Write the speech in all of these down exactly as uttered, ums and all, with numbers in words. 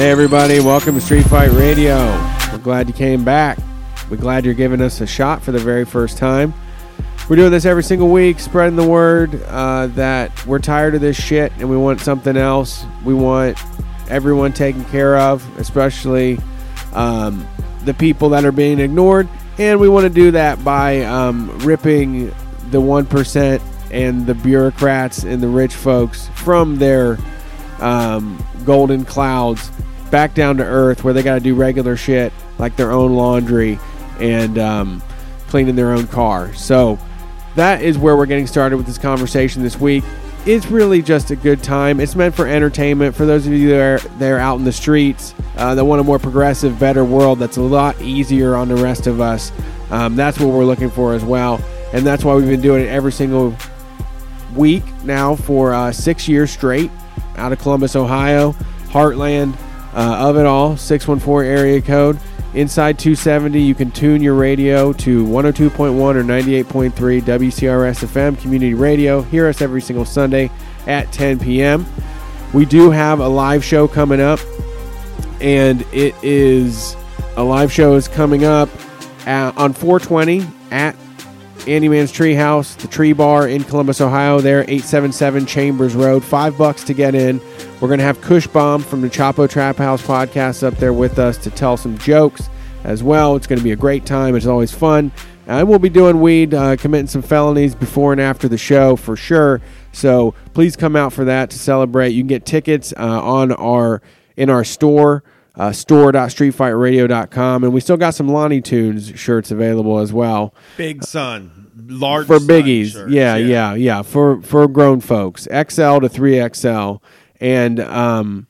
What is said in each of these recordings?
Hey everybody, welcome to Street Fight Radio. We're glad you came back. We're glad you're giving us a shot for the very first time. We're doing this every single week, spreading the word uh, that we're tired of this shit and we want something else. We want everyone taken care of, especially um, the people that are being ignored. And we want to do that by um, ripping the one percent and the bureaucrats and the rich folks from their um, golden clouds back down to earth, where they got to do regular shit like their own laundry and um, cleaning their own car. So that is where we're getting started with this conversation this week. It's really just a good time. It's meant for entertainment. For those of you that are there out in the streets uh, that want a more progressive, better world that's a lot easier on the rest of us, um, that's what we're looking for as well. And that's why we've been doing it every single week now for uh, six years straight out of Columbus, Ohio, heartland uh, of it all, six one four area code. Inside two seventy, you can tune your radio to one oh two point one or ninety-eight point three W C R S F M Community Radio. Hear us every single Sunday at ten p.m. We do have a live show coming up, and it is a live show is coming up at, on four twenty at Andy Mann's Treehouse, the Tree Bar in Columbus, Ohio. There, eight seventy-seven Chambers Road. Five bucks to get in. We're going to have Kush Bomb from the Chapo Trap House podcast up there with us to tell some jokes as well. It's going to be a great time. It's always fun. And we'll be doing weed, uh, committing some felonies before and after the show for sure. So please come out for that to celebrate. You can get tickets uh, on our in our store, uh, store dot street fight radio dot com. And we still got some Lonnie Tunes shirts available as well. Big Sun. Large for biggies. Shirts, yeah, yeah, yeah, yeah. For, for grown folks. X L to three X L. And um,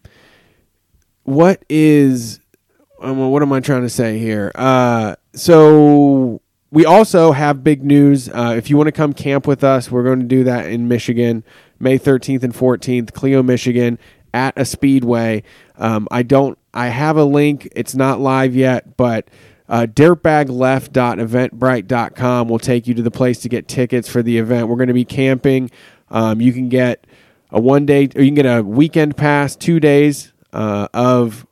what is, um, what am I trying to say here? Uh, so we also have big news. Uh, if you want to come camp with us, we're going to do that in Michigan, May thirteenth and fourteenth, Clio, Michigan, at a speedway. Um, I don't, I have a link. It's not live yet, but uh, dirtbag left dot eventbrite dot com will take you to the place to get tickets for the event. We're going to be camping. Um, you can get a one day, or you can get a weekend pass, two days uh, of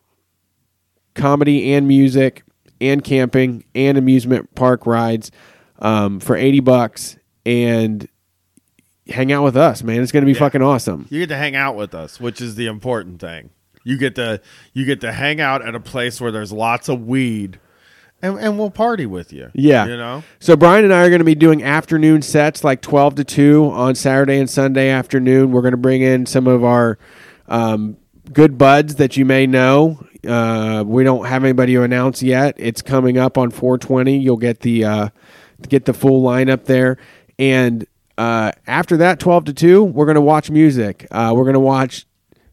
comedy and music and camping and amusement park rides um, for eighty bucks, and hang out with us, man. It's going to be yeah. fucking awesome. You get to hang out with us, which is the important thing. You get to you get to hang out at a place where there's lots of weed. And, and we'll party with you. Yeah. You know? So Brian and I are going to be doing afternoon sets like twelve to two on Saturday and Sunday afternoon. We're going to bring in some of our um, good buds that you may know. Uh, we don't have anybody to announce yet. It's coming up on four twenty. You'll get the uh, get the full lineup there. And uh, after that, twelve to two, we're going to watch music. Uh, we're going to watch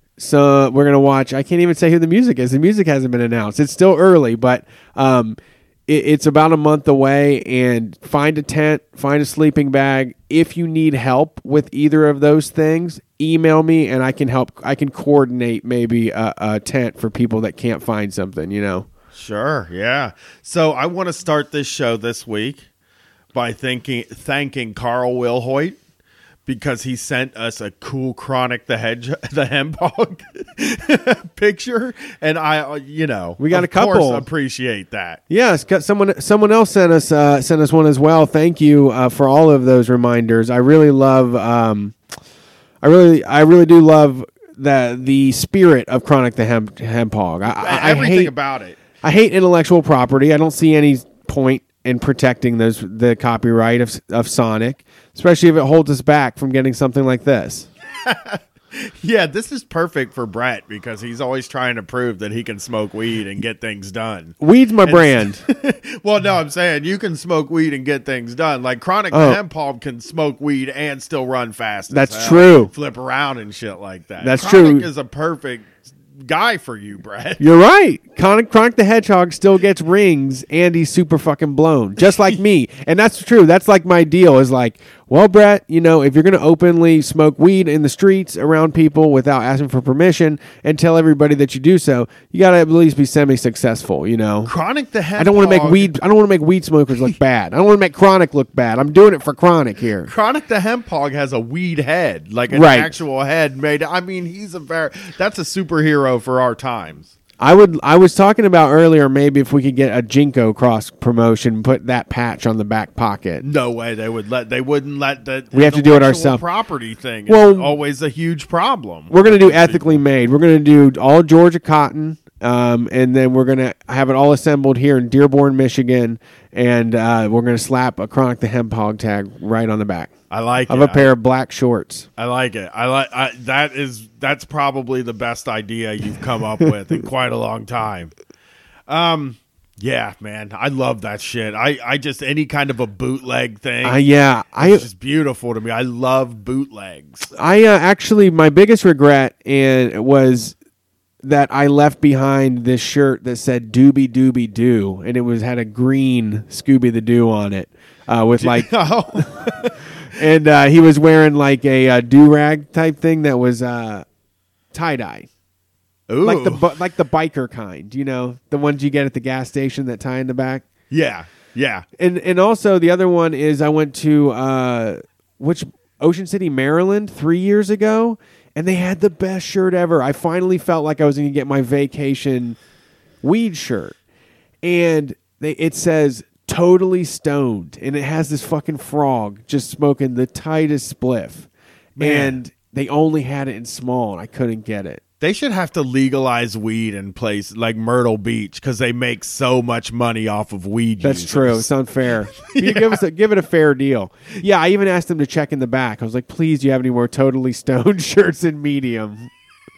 So we're going to watch, I can't even say who the music is. The music hasn't been announced. It's still early, but um, it, it's about a month away. And find a tent, find a sleeping bag. If you need help with either of those things, email me and I can help. I can coordinate maybe a, a tent for people that can't find something, you know? Sure, yeah. So I want to start this show this week by thanking, thanking Carl Wilhoit, because he sent us a cool Chronic the Hedge, the Hemphog picture, and I, you know, we got of a couple. Course appreciate that. Yes, someone someone else sent us uh, sent us one as well. Thank you uh, for all of those reminders. I really love, um, I really, I really do love the the spirit of Chronic the Hem, Hemphog. I, I, Everything I hate, about it. I hate intellectual property. I don't see any point in protecting those the copyright of of Sonic, especially if it holds us back from getting something like this. Yeah, this is perfect for Brett because he's always trying to prove that he can smoke weed and get things done. Weed's my and, brand. Well, no, I'm saying you can smoke weed and get things done. Like Chronic oh. the Hemphog can smoke weed and still run fast. That's as hell, true. Flip around and shit like that. That's Chronic true. Is a perfect guy for you, Brett. You're right. Chronic, Chronic the Hedgehog still gets rings and he's super fucking blown, just like me. And that's true. That's like my deal is like, well, Brett, you know, if you're going to openly smoke weed in the streets around people without asking for permission and tell everybody that you do so, you got to at least be semi-successful, you know. Chronic the Hedgehog. I don't want to make weed. I don't want to make weed smokers look bad. I don't want to make Chronic look bad. I'm doing it for Chronic here. Chronic the Hemphog has a weed head, like an right. actual head made. I mean, he's a very that's a superhero for our times. I would. I was talking about earlier. Maybe if we could get a Jinko cross promotion, put that patch on the back pocket. No way they would let. They wouldn't let that. We have to do it intellectual ourselves. Property thing. Well, is always a huge problem. We're going to do ethically made. We're going to do all Georgia cotton, um, and then we're going to have it all assembled here in Dearborn, Michigan, and uh, we're going to slap a Chronic the Hemp Hog tag right on the back. I like of it. a pair I, of black shorts. I like it. I like I, that is that's probably the best idea you've come up with in quite a long time. Um, yeah, man, I love that shit. I, I just any kind of a bootleg thing. Uh, yeah, I it's just beautiful to me. I love bootlegs. I uh, actually my biggest regret and was that I left behind this shirt that said "Doobie Doobie Doo" and it was had a green Scooby the Doo on it uh, with like. Oh. And uh, he was wearing like a uh, do-rag type thing that was uh, tie-dye. Ooh. Like the bu- like the biker kind, you know, the ones you get at the gas station that tie in the back. Yeah, yeah. And and also the other one is I went to uh, which Ocean City, Maryland, three years ago, and they had the best shirt ever. I finally felt like I was going to get my vacation weed shirt, and they it says "Totally Stoned," and it has this fucking frog just smoking the tightest spliff, Man. and they only had it in small, and I couldn't get it. They should have to legalize weed in places like Myrtle Beach because they make so much money off of weed. That's users. true. It's unfair. Yeah. You give us a, give it a fair deal. Yeah, I even asked them to check in the back. I was like, please, do you have any more Totally Stoned shirts in medium?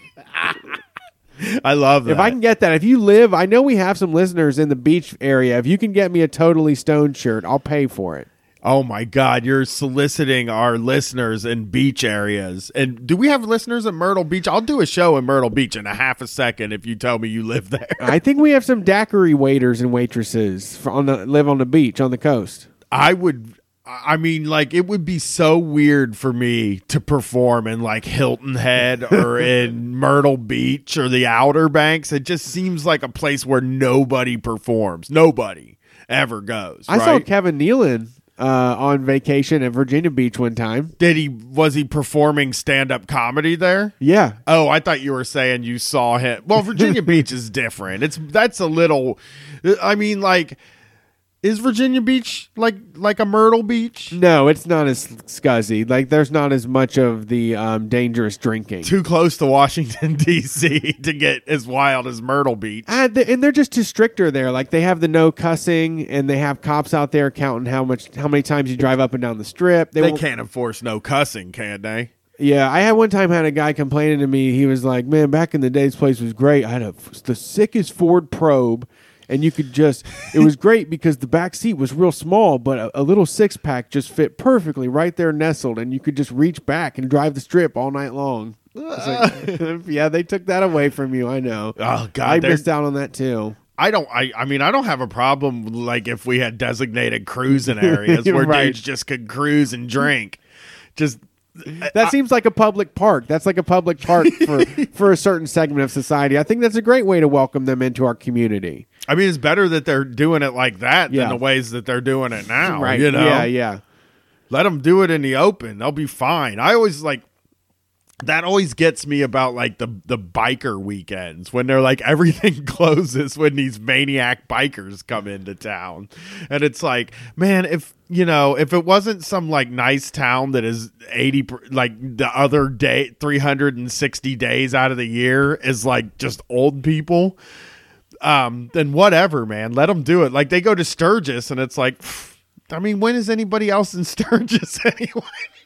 I love that. If I can get that, if you live, I know we have some listeners in the beach area. If you can get me a Totally Stoned shirt, I'll pay for it. Oh my God, you're soliciting our listeners in beach areas. And do we have listeners at Myrtle Beach? I'll do a show in Myrtle Beach in a half a second if you tell me you live there. I think we have some daiquiri waiters and waitresses for on the live on the beach on the coast. I would, I mean, like, it would be so weird for me to perform in like Hilton Head or in Myrtle Beach or the Outer Banks. It just seems like a place where nobody performs. Nobody ever goes. I right? saw Kevin Nealon uh, on vacation at Virginia Beach one time. Did he, was he performing stand-up comedy there? Yeah. Oh, I thought you were saying you saw him. Well, Virginia Beach is different. It's, that's a little, I mean, like, is Virginia Beach like like a Myrtle Beach? No, it's not as scuzzy. Like, there's not as much of the um, dangerous drinking. Too close to Washington, D C to get as wild as Myrtle Beach. Uh, th- and they're just too stricter there. Like, they have the no cussing, and they have cops out there counting how much, how many times you drive up and down the strip. They, They, they won't- can't enforce no cussing, can they? Yeah, I had one time had a guy complaining to me. He was like, "Man, back in the day, this place was great. I had a, the sickest Ford Probe." And you could just, it was great because the back seat was real small, but a, a little six pack just fit perfectly right there nestled. And you could just reach back and drive the strip all night long. I was like, yeah, they took that away from you. I know. Oh, God. I they're- missed out on that too. I don't, I, I mean, I don't have a problem like if we had designated cruising areas where Right. dudes just could cruise and drink. Just, That seems like a public park. That's like a public park for, for a certain segment of society. I think that's a great way to welcome them into our community. I mean, it's better that they're doing it like that Yeah. than the ways that they're doing it now. Right. You know? Yeah, yeah. Let them do it in the open. They'll be fine. I always like that always gets me about like the the biker weekends when they're like everything closes when these maniac bikers come into town. And it's like, man, if you know, if it wasn't some like nice town that is eighty per- like the other day three hundred sixty days out of the year is like just old people, um then whatever, man, let them do it. Like they go to Sturgis and it's like, I mean, when is anybody else in Sturgis anyway?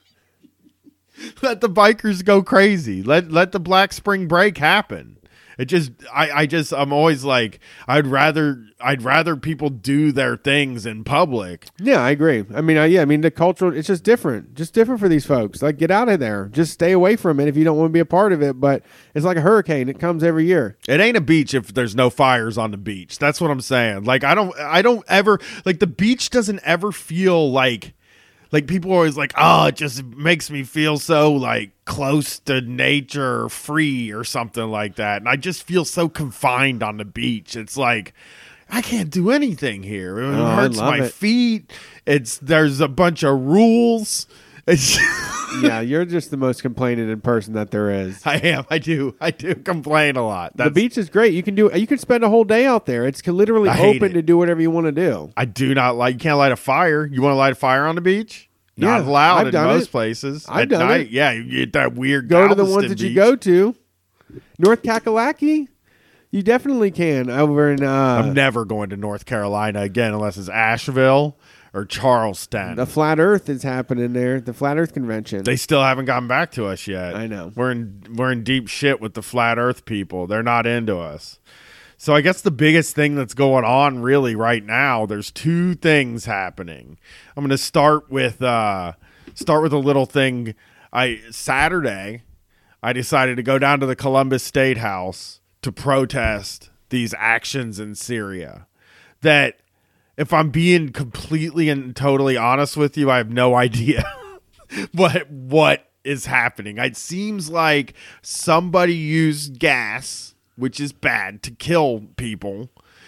Let the bikers go crazy. Let let the Black Spring Break happen. It just, I, I just, I'm always like, I'd rather, I'd rather people do their things in public. Yeah, I agree. I mean, uh, yeah, I mean, the cultural, it's just different. Just different for these folks. Like, get out of there. Just stay away from it if you don't want to be a part of it. But it's like a hurricane. It comes every year. It ain't a beach if there's no fires on the beach. That's what I'm saying. Like, I don't, I don't ever, like, the beach doesn't ever feel like, like people are always like, oh, it just makes me feel so like close to nature or free or something like that. And I just feel so confined on the beach. It's like, I can't do anything here. It Oh, I hurts love my it. feet. It's, there's a bunch of rules. It's Yeah, you're just the most complaining person that there is. I am. I do. I do complain a lot. That's, the beach is great. You can do. You can spend a whole day out there. It's literally I hate open it. to do whatever you want to do. I do not like. You can't light a fire. You want to light a fire on the beach? Yeah, Not allowed I've in done most it. places. I've At done night, it. yeah, you get that weird. Go to the Galveston ones that beach. you go to. North Kakalaki, you definitely can. Over in uh, I'm never going to North Carolina again unless it's Asheville or Charleston. the Flat Earth is happening there. The Flat Earth Convention. They still haven't gotten back to us yet. I know. We're in we're in deep shit with the flat earth people. They're not into us. So I guess the biggest thing that's going on really right now, there's two things happening. I'm going to start with uh start with a little thing. I Saturday I decided to go down to the Columbus State House to protest these actions in Syria. That if I'm being completely and totally honest with you, I have no idea what what is happening. It seems like somebody used gas, which is bad, to kill people,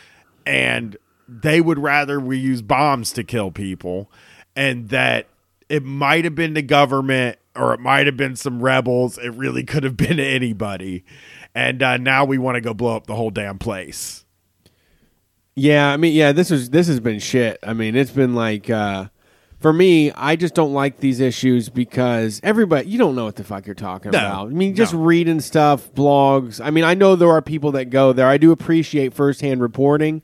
and they would rather we use bombs to kill people, and that it might have been the government or it might have been some rebels. It really could have been anybody. And uh, now we want to go blow up the whole damn place. Yeah, I mean, yeah, this is this has been shit. I mean, it's been like uh, for me, I just don't like these issues because everybody, you don't know what the fuck you're talking No, about. I mean, just no. reading stuff, blogs. I mean, I know there are people that go there. I do appreciate firsthand reporting,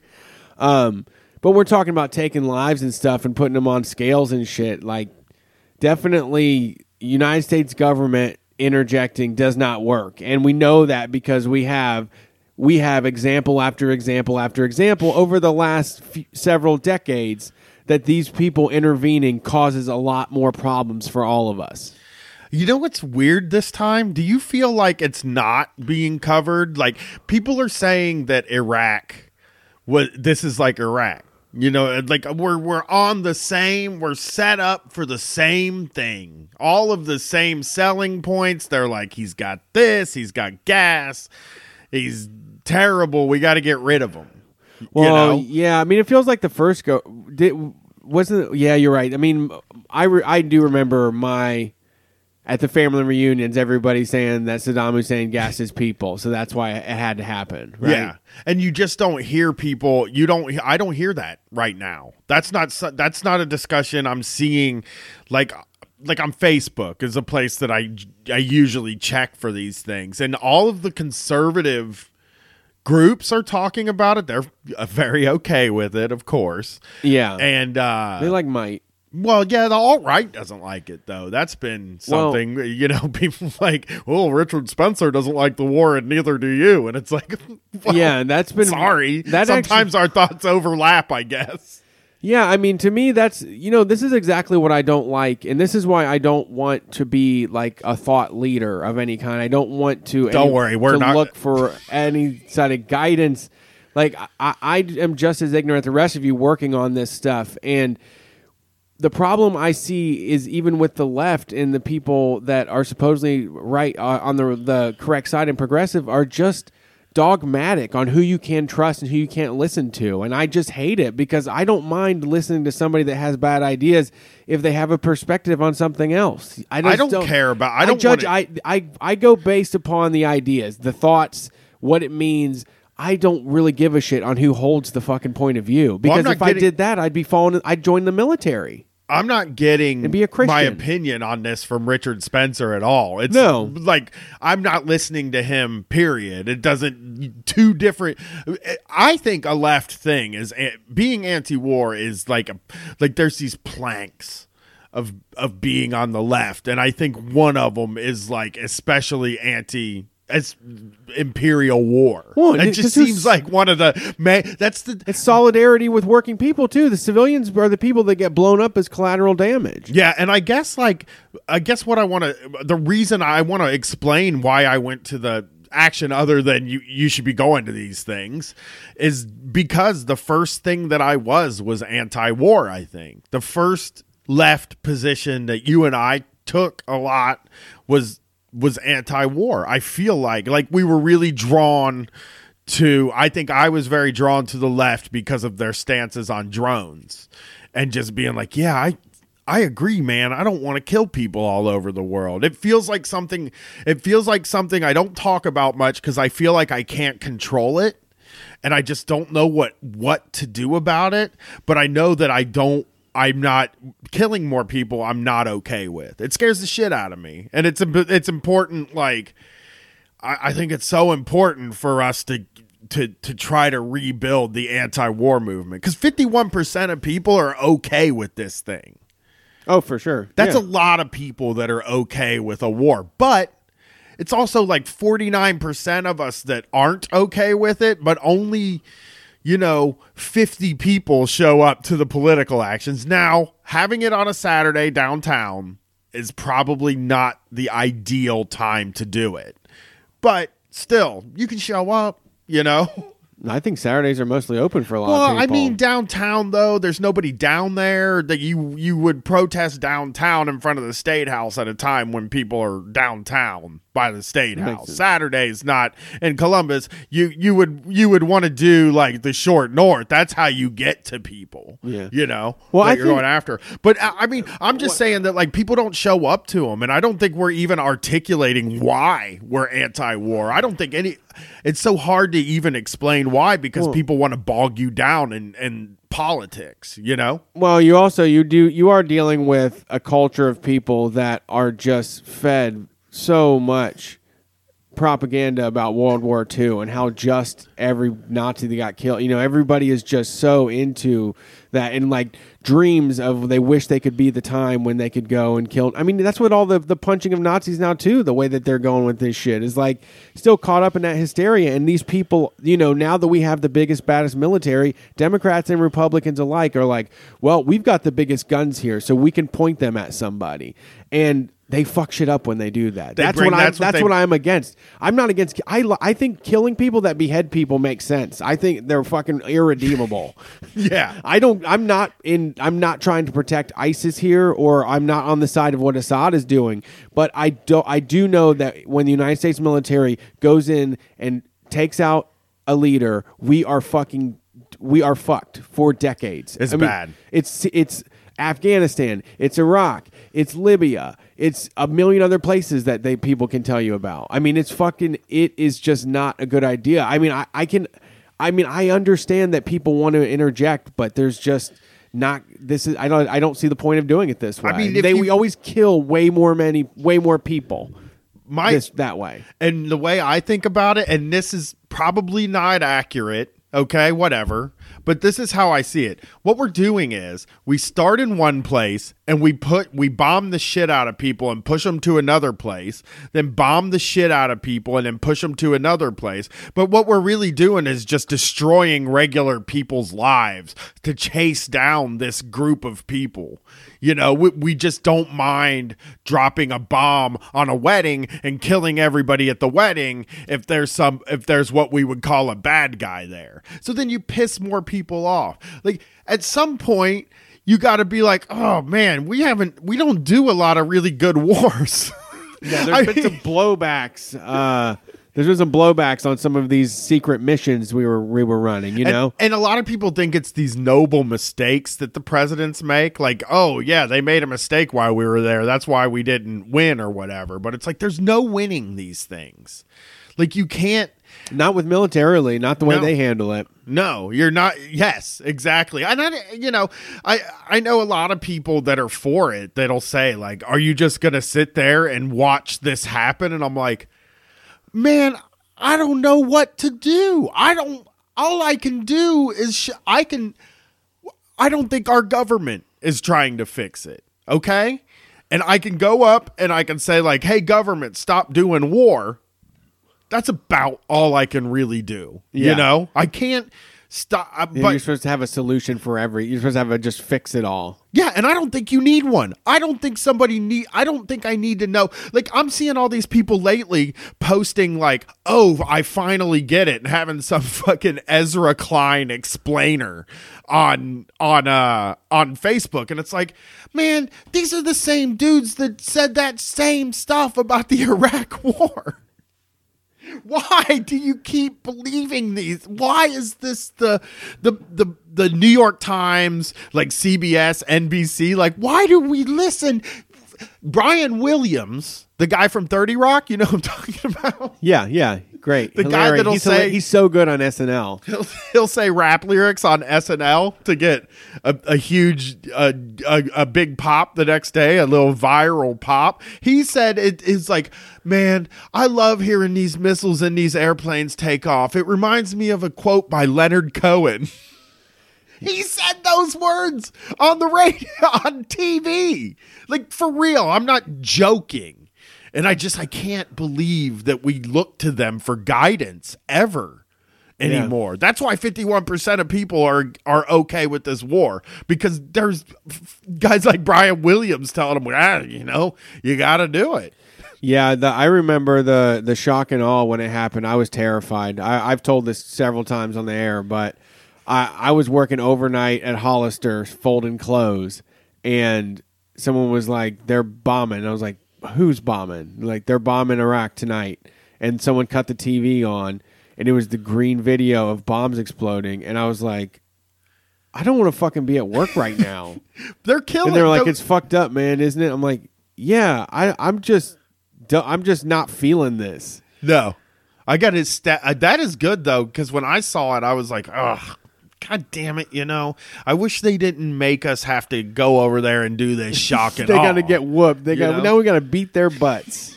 um, but we're talking about taking lives and stuff and putting them on scales and shit. Like, definitely, United States government interjecting does not work, and we know that because we have. We have example after example after example over the last few, several decades that these people intervening causes a lot more problems for all of us. You know what's weird this time? Do you feel like it's not being covered? Like, people are saying that Iraq, was, this is like Iraq. You know, like we're we're on the same, we're set up for the same thing. All of the same selling points. They're like, he's got this, he's got gas, he's terrible. We got to get rid of him. Well, you know? yeah, I mean, it feels like the first go did wasn't. Yeah, you're right. I mean, I re, I do remember my at the family reunions, everybody saying that Saddam Hussein gassed his people, so that's why it had to happen. Right? Yeah, and you just don't hear people. You don't. I don't hear that right now. That's not. That's not a discussion I'm seeing. Like. Like on Facebook is a place that I I usually check for these things, and all of the conservative groups are talking about it. They're very okay with it, of course. Yeah, and uh, they like might. Well, yeah, the alt-right doesn't like it, though. That's been something, well, you know, people like, oh, Richard Spencer doesn't like the war, and neither do you. And it's like, well, yeah, that's been sorry. That Sometimes actually, our thoughts overlap, I guess. Yeah, I mean, to me, that's, you know, this is exactly what I don't like. And this is why I don't want to be like a thought leader of any kind. I don't want to, don't any, worry, we're to not look for any sort of guidance. Like, I, I am just as ignorant as the rest of you working on this stuff. And the problem I see is even with the left and the people that are supposedly right uh, on the the correct side and progressive are just dogmatic on who you can trust and who you can't listen to. And I just hate it because I don't mind listening to somebody that has bad ideas if they have a perspective on something else. I, just I don't, don't care about I don't I judge wanna... I, I I go based upon the ideas, the thoughts, what it means. I don't really give a shit on who holds the fucking point of view because well, if getting... I did that, I'd be falling I'd join the military. I'm not getting be a my opinion on this from Richard Spencer at all. It's no. like I'm not listening to him, period. It doesn't two different. I think a left thing is being anti-war is like a, like there's these planks of of being on the left. And I think one of them is like especially anti as imperial war. Well, it just seems like one of the man, that's the it's solidarity with working people too. The civilians are the people that get blown up as collateral damage. Yeah, and I guess like I guess what I want to the reason I want to explain why I went to the action other than you you should be going to these things is because the first thing that I was was anti-war. I think the first left position that you and I took a lot was was anti-war. I feel like like we were really drawn to I think I was very drawn to the left because of their stances on drones and just being like, yeah, I I agree, man. I don't want to kill people all over the world. It feels like something, it feels like something I don't talk about much because I feel like I can't control it. And I just don't know what, what to do about it. But I know that I don't, I'm not killing more people. I'm not okay with. It scares the shit out of me. And it's, it's important. Like, I, I think it's so important for us to, to, to try to rebuild the anti-war movement. Because fifty-one percent of people are okay with this thing. Oh, for sure. That's yeah. a lot of people that are okay with a war. But it's also like forty-nine percent of us that aren't okay with it, but only, you know, fifty people show up to the political actions. Now, having it on a Saturday downtown is probably not the ideal time to do it. But still, you can show up, you know? I think Saturdays are mostly open for a lot well, of people. I mean, downtown, though, there's nobody down there. That you you would protest downtown in front of the State House at a time when people are downtown by the State That makes House. sense. Saturday's not in Columbus. You you would you would want to do like the short north. That's how you get to people. Yeah. You know, Well, that I you're think- going after. But I I mean, I'm just saying that like people don't show up to them, and I don't think we're even articulating why we're anti-war. I don't think any. It's so hard to even explain why because Well- people want to bog you down in in politics. You know. Well, you also you do you are dealing with a culture of people that are just fed so much propaganda about World War Two and how just every Nazi that got killed. You know, everybody is just so into that and like dreams of they wish they could be the time when they could go and kill. I mean, that's what all the the punching of Nazis now too. The way that they're going with this shit is like still caught up in that hysteria. And these people, you know, now that we have the biggest, baddest military, Democrats and Republicans alike are like, well, we've got the biggest guns here, so we can point them at somebody. And they fuck shit up when they do that. They that's bring- what I'm. that's what That's they- what I'm against. I'm not against. I li- I think killing people that behead people makes sense. I think they're fucking irredeemable. Yeah. I don't. I'm not in. I'm not trying to protect ISIS here, or I'm not on the side of what Assad is doing. But I do. I do know that when the United States military goes in and takes out a leader, we are fucking. We are fucked for decades. It's I mean, bad. It's it's Afghanistan. It's Iraq. It's Libya. It's a million other places that they people can tell you about. I mean, it's fucking. It is just not a good idea. I mean, I, I can. I mean, I understand that people want to interject, but there's just not. This is. I don't. I don't see the point of doing it this way. I mean, if they you- we always kill way more many, way more people. My This that way. And the way I think about it, and this is probably not accurate, okay, whatever, but this is how I see it. What we're doing is we start in one place and we put we bomb the shit out of people and push them to another place, then bomb the shit out of people and then push them to another place. But what we're really doing is just destroying regular people's lives to chase down this group of people. You know, we, we just don't mind dropping a bomb on a wedding and killing everybody at the wedding if there's some if there's what we would call a bad guy there. So then you piss more people off. Like at some point you got to be like, "Oh man, we haven't we don't do a lot of really good wars." Yeah, I there's been some mean- blowbacks. Uh, there's been some blowbacks on some of these secret missions we were we were running. You And, know, and a lot of people think it's these noble mistakes that the presidents make. Like, oh, yeah, they made a mistake while we were there. That's why we didn't win or whatever. But it's like there's no winning these things. Like, you can't. not with militarily, not the way No. they handle it. No, you're not. Yes, exactly. And I, you know, I I know a lot of people that are for it that'll say, like, are you just going to sit there and watch this happen? And I'm like, man, I don't know what to do. I don't, all I can do is, sh- I can, I don't think our government is trying to fix it. Okay. And I can go up and I can say, like, hey, government, stop doing war. That's about all I can really do. Yeah. You know, I can't stop. uh, You're But supposed to have a solution for every. You're supposed to have a just fix it all. yeah, and I don't think you need one. I don't think somebody need. I don't think I need to know. Like, I'm seeing all these people lately posting like, "Oh, I finally get it," and having some fucking Ezra Klein explainer on on uh on Facebook, and it's like, man, these are the same dudes that said that same stuff about the Iraq War. Why do you keep believing these? Why is this the the the the New York Times, like C B S, N B C. Like, why do we listen? Brian Williams, the guy from thirty Rock, you know who I'm talking about? Yeah, yeah. Great. The Hilarious. guy that'll he's say he's so good on S N L. He'll, he'll say rap lyrics on S N L to get a, a huge, uh, a, a big pop the next day, a little viral pop. He said it is like, man, I love hearing these missiles and these airplanes take off. It reminds me of a quote by Leonard Cohen. He said those words on the radio, on T V. Like, for real, I'm not joking. And I just, I can't believe that we look to them for guidance ever anymore. Yeah. That's why fifty-one percent of people are are okay with this war, because there's guys like Brian Williams telling them, ah, you know, you got to do it. Yeah, the, I remember the the shock and awe when it happened. I was terrified. I, I've told this several times on the air, but I, I was working overnight at Hollister folding clothes, and someone was like, they're bombing. And I was like, who's bombing? Like, they're bombing Iraq tonight. And someone cut the T V on, and it was the green video of bombs exploding. And I was like, I don't want to fucking be at work right now. They're killing. And they were like, it's fucked up, man, isn't it? I'm like, yeah, I, I'm just, I'm just not feeling this. No, I got his stat. That is good though, because when I saw it, I was like, ugh. God damn it, you know, I wish they didn't make us have to go over there and do this shock and they awe. got to get whooped. They got now we got to beat their butts.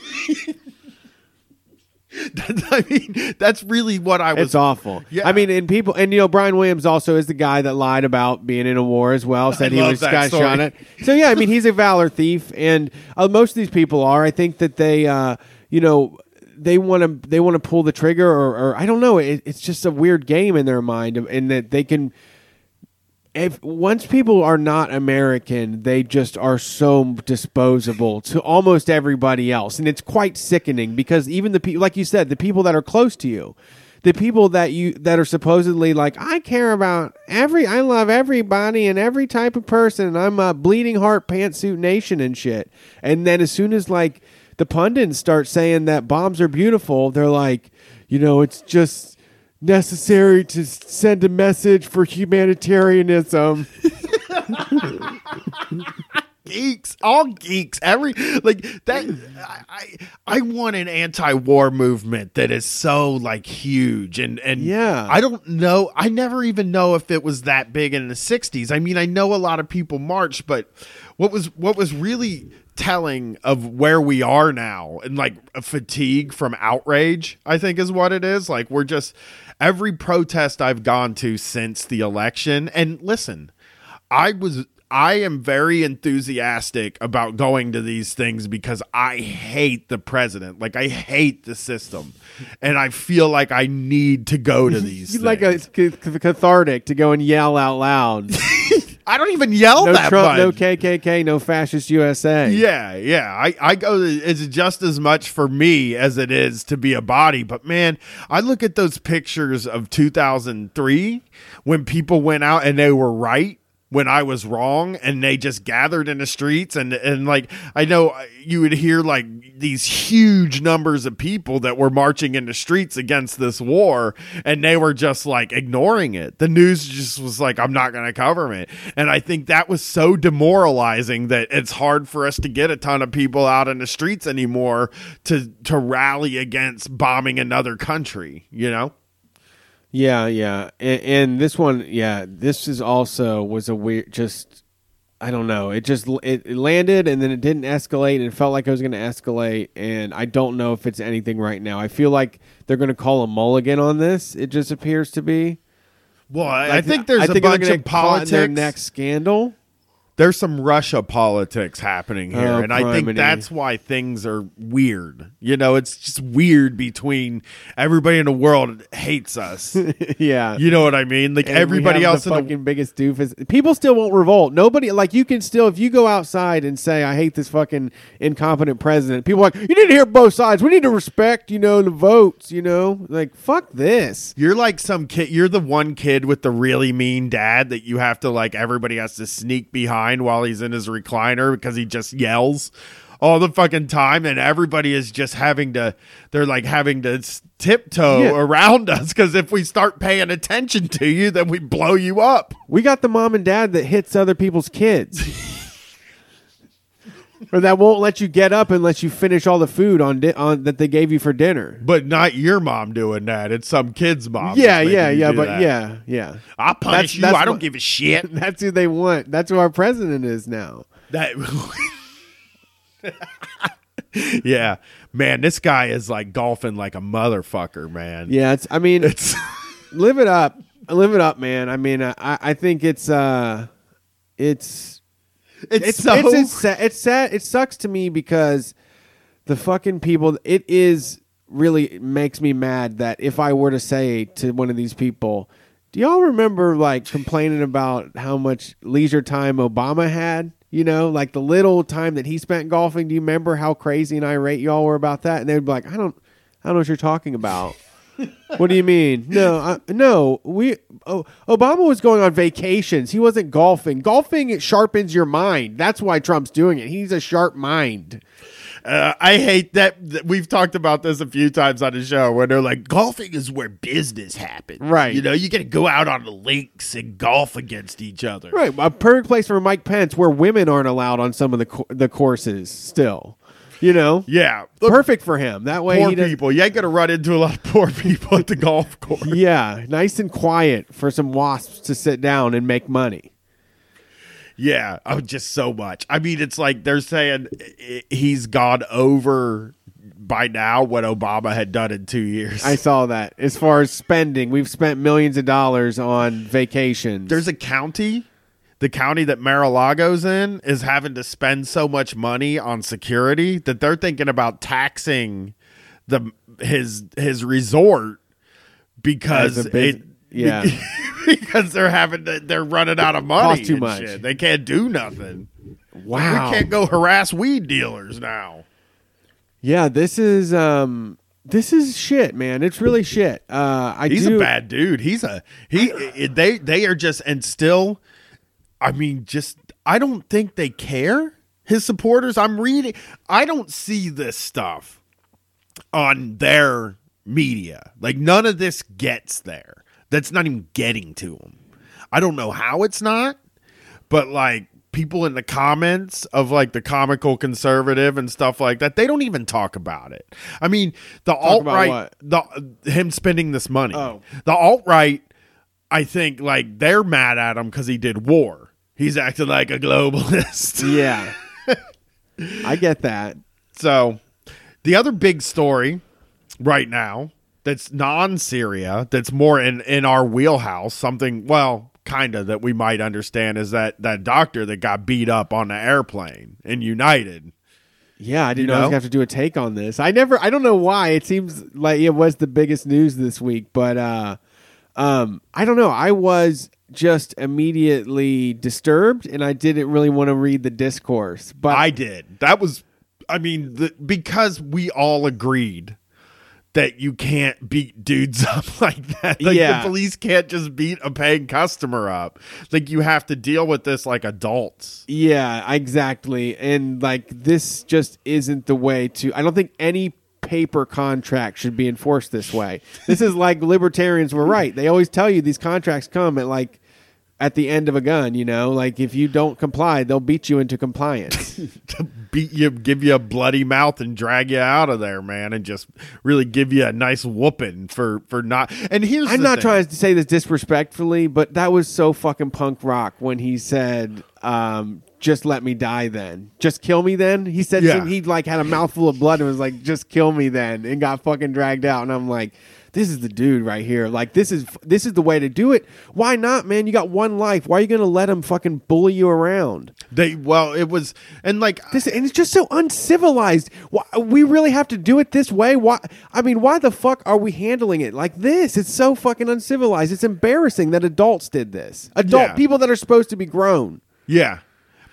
I mean, that's really what I was. It's awful. Yeah. I mean, and people, and you know, Brian Williams also is the guy that lied about being in a war as well. Said I he love was that got story. shot at. So yeah, I mean, he's a valor thief, and uh, most of these people are. I think that they, uh, you know. They want to they want to pull the trigger, or, or I don't know. It, it's just a weird game in their mind, and that they can. If once people are not American, they just are so disposable to almost everybody else, and it's quite sickening because even the people, like you said, the people that are close to you, the people that you that are supposedly like, I care about every, I love everybody and every type of person, and I'm a bleeding heart pantsuit nation and shit, and then as soon as like. The pundits start saying that bombs are beautiful. They're like, you know, it's just necessary to send a message for humanitarianism. Geeks, all geeks, every like that. I I want an anti-war movement that is so like huge and and yeah. I don't know. I never even know if it was that big in the sixties. I mean, I know a lot of people marched, but what was what was really telling of where we are now and like a fatigue from outrage, I think is what it is. Like, we're just every protest I've gone to since the election. And listen, I was I am very enthusiastic about going to these things because I hate the president. Like, I hate the system. And I feel like I need to go to these things. Like a c- cathartic to go and yell out loud. I don't even yell no that Trump, much. No K K K, no fascist U S A. Yeah, yeah. I, I go, it's just as much for me as it is to be a body. But man, I look at those pictures of two thousand three when people went out and they were right when I was wrong, and they just gathered in the streets, and and like I know you would hear like these huge numbers of people that were marching in the streets against this war, and they were just like ignoring it. The news just was like, I'm not going to cover it. And I think that was so demoralizing that it's hard for us to get a ton of people out in the streets anymore to to rally against bombing another country, you know? Yeah, yeah, and, and this one, yeah, this is also was a weird. Just I don't know. It just it, it landed and then it didn't escalate, and it felt like it was going to escalate. And I don't know if it's anything right now. I feel like they're going to call a mulligan on this. It just appears to be. Well, I, like, I think there's I a think bunch they're of politics. Their politics. next scandal. There's some Russia politics happening here, oh, and I think criminy. that's why things are weird. You know, it's just weird between everybody in the world hates us. Yeah. You know what I mean? Like, And everybody we have else the in fucking the biggest doofus. People still won't revolt. Nobody, like, you can still, if you go outside and say, I hate this fucking incompetent president, people are like, you need to hear both sides. We need to respect, you know, the votes, you know? Like, fuck this. You're like some kid. You're the one kid with the really mean dad that you have to, like, everybody has to sneak behind while he's in his recliner because he just yells all the fucking time, and everybody is just having to, they're like having to s- tiptoe Yeah. around us because if we start paying attention to you, then we blow you up. We got the mom and dad that hits other people's kids. Or that won't let you get up unless you finish all the food on di- on that they gave you for dinner. But not your mom doing that. It's some kid's mom. Yeah, that's yeah, making you yeah, do but that. yeah, yeah. I'll punish That's- you. that's I don't what- give a shit. That's who they want. That's who our president is now. That. Yeah, man, this guy is like golfing like a motherfucker, man. Yeah, it's. I mean, It's live it up, live it up, man. I mean, I, I think it's, uh, it's, it's, it's, so it's, it's, sad. It's sad. It sucks to me because the fucking people. It is really makes me mad that if I were to say to one of these people, do y'all remember like complaining about how much leisure time Obama had? You know, like the little time that he spent golfing. Do you remember how crazy and irate y'all were about that? And they'd be like, I don't, I don't know what you're talking about. What do you mean? No, I, no. We oh, Obama was going on vacations. He wasn't golfing. Golfing it sharpens your mind. That's why Trump's doing it. He's a sharp mind. Uh, I hate that, that we've talked about this a few times on the show where they're like, golfing is where business happens. Right. You know, you got to go out on the links and golf against each other. Right, a perfect place for Mike Pence, where women aren't allowed on some of the co- the courses. Still, you know, Yeah. Look, perfect for him. That way, poor he doesn't. people. You ain't going to run into a lot of poor people at the golf course. Yeah, nice and quiet for some wasps to sit down and make money. Yeah, oh, just so much. I mean, it's like they're saying i- he's gone over by now what Obama had done in two years. I saw that. As far as spending, we've spent millions of dollars on vacations. There's a county, the county that Mar-a-Lago's in, is having to spend so much money on security that they're thinking about taxing the his his resort because As a bus- it yeah. because they're having to, they're running out of money. Costs too and much. shit. They can't do nothing. Wow. We can't go harass weed dealers now. Yeah, this is um this is shit, man. It's really shit. Uh I He's do a bad dude. He's a he. They they are just and still. I mean, just I don't think they care. His supporters. I'm reading. I don't see this stuff on their media. Like none of this gets there. That's not even getting to them. I don't know how it's not, but like people in the comments of like the comical conservative and stuff like that, they don't even talk about it. I mean, the alt about right, what? the him spending this money. Oh. The alt right, I think like they're mad at him because he did war. He's acting like a globalist. Yeah. I get that. So the other big story right now that's non-Syria, that's more in, in our wheelhouse, something, well, kind of that we might understand is that, that doctor that got beat up on the airplane in United. Yeah, I didn't You know, I was know? gonna have to do a take on this. I never I don't know why. It seems like it was the biggest news this week, but uh um I don't know. I was just immediately disturbed and I didn't really want to read the discourse. But I did. That was, I mean, the, because we all agreed that you can't beat dudes up like that. Like Yeah. the police can't just beat a paying customer up. Like you have to deal with this like adults. yeah, exactly. And like this just isn't the way to I don't think any paper contract should be enforced this way. This is like libertarians were right. They always tell you these contracts come at like at the end of a gun, you know, like if you don't comply, they'll beat you into compliance. To beat you, give you a bloody mouth and drag you out of there, man, and just really give you a nice whooping for, for not. And here's I'm the not thing. trying to say this disrespectfully, but that was so fucking punk rock when he said, um, just let me die then. Just kill me then. He said Yeah. some, he like had a mouthful of blood and was like, just kill me then, and got fucking dragged out. And I'm like, this is the dude right here. Like this is this is the way to do it. Why not, man? You got one life. Why are you gonna let him fucking bully you around? They well, it was and like This and it's just so uncivilized. Why, we really have to do it this way? Why? I mean, why the fuck are we handling it like this? It's so fucking uncivilized. It's embarrassing that adults did this. Adult Yeah. people that are supposed to be grown. yeah.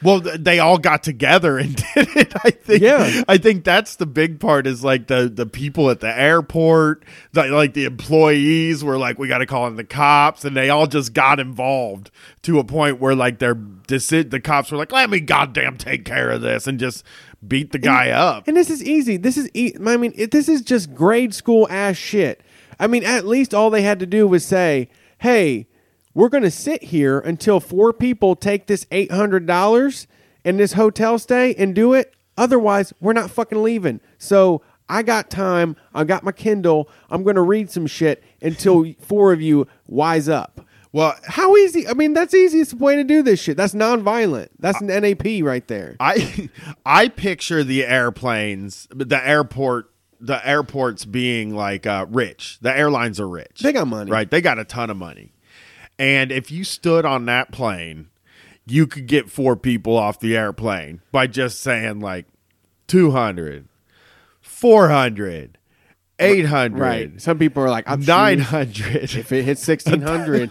Well, th- they all got together and did it. I think. Yeah. I think that's the big part. Is like the the people at the airport, the, like the employees were like, we got to call in the cops, and they all just got involved to a point where like their deci- the cops were like, let me goddamn take care of this, and just beat the guy and, up. And this is easy. This is e- I mean, it, this is just grade school ass shit. I mean, at least all they had to do was say, hey, we're going to sit here until four people take this eight hundred dollars in this hotel stay and do it. Otherwise, we're not fucking leaving. So I got time. I got my Kindle. I'm going to read some shit until four of you wise up. Well, how easy? I mean, that's the easiest way to do this shit. That's nonviolent. That's an N A P right there. I I picture the airplanes, the airport, the airports being like uh, rich. The airlines are rich. They got money. Right. They got a ton of money. And if you stood on that plane, you could get four people off the airplane by just saying like two hundred, four hundred, eight hundred. Right. Some people are like, I'm nine hundred. If it hits sixteen hundred.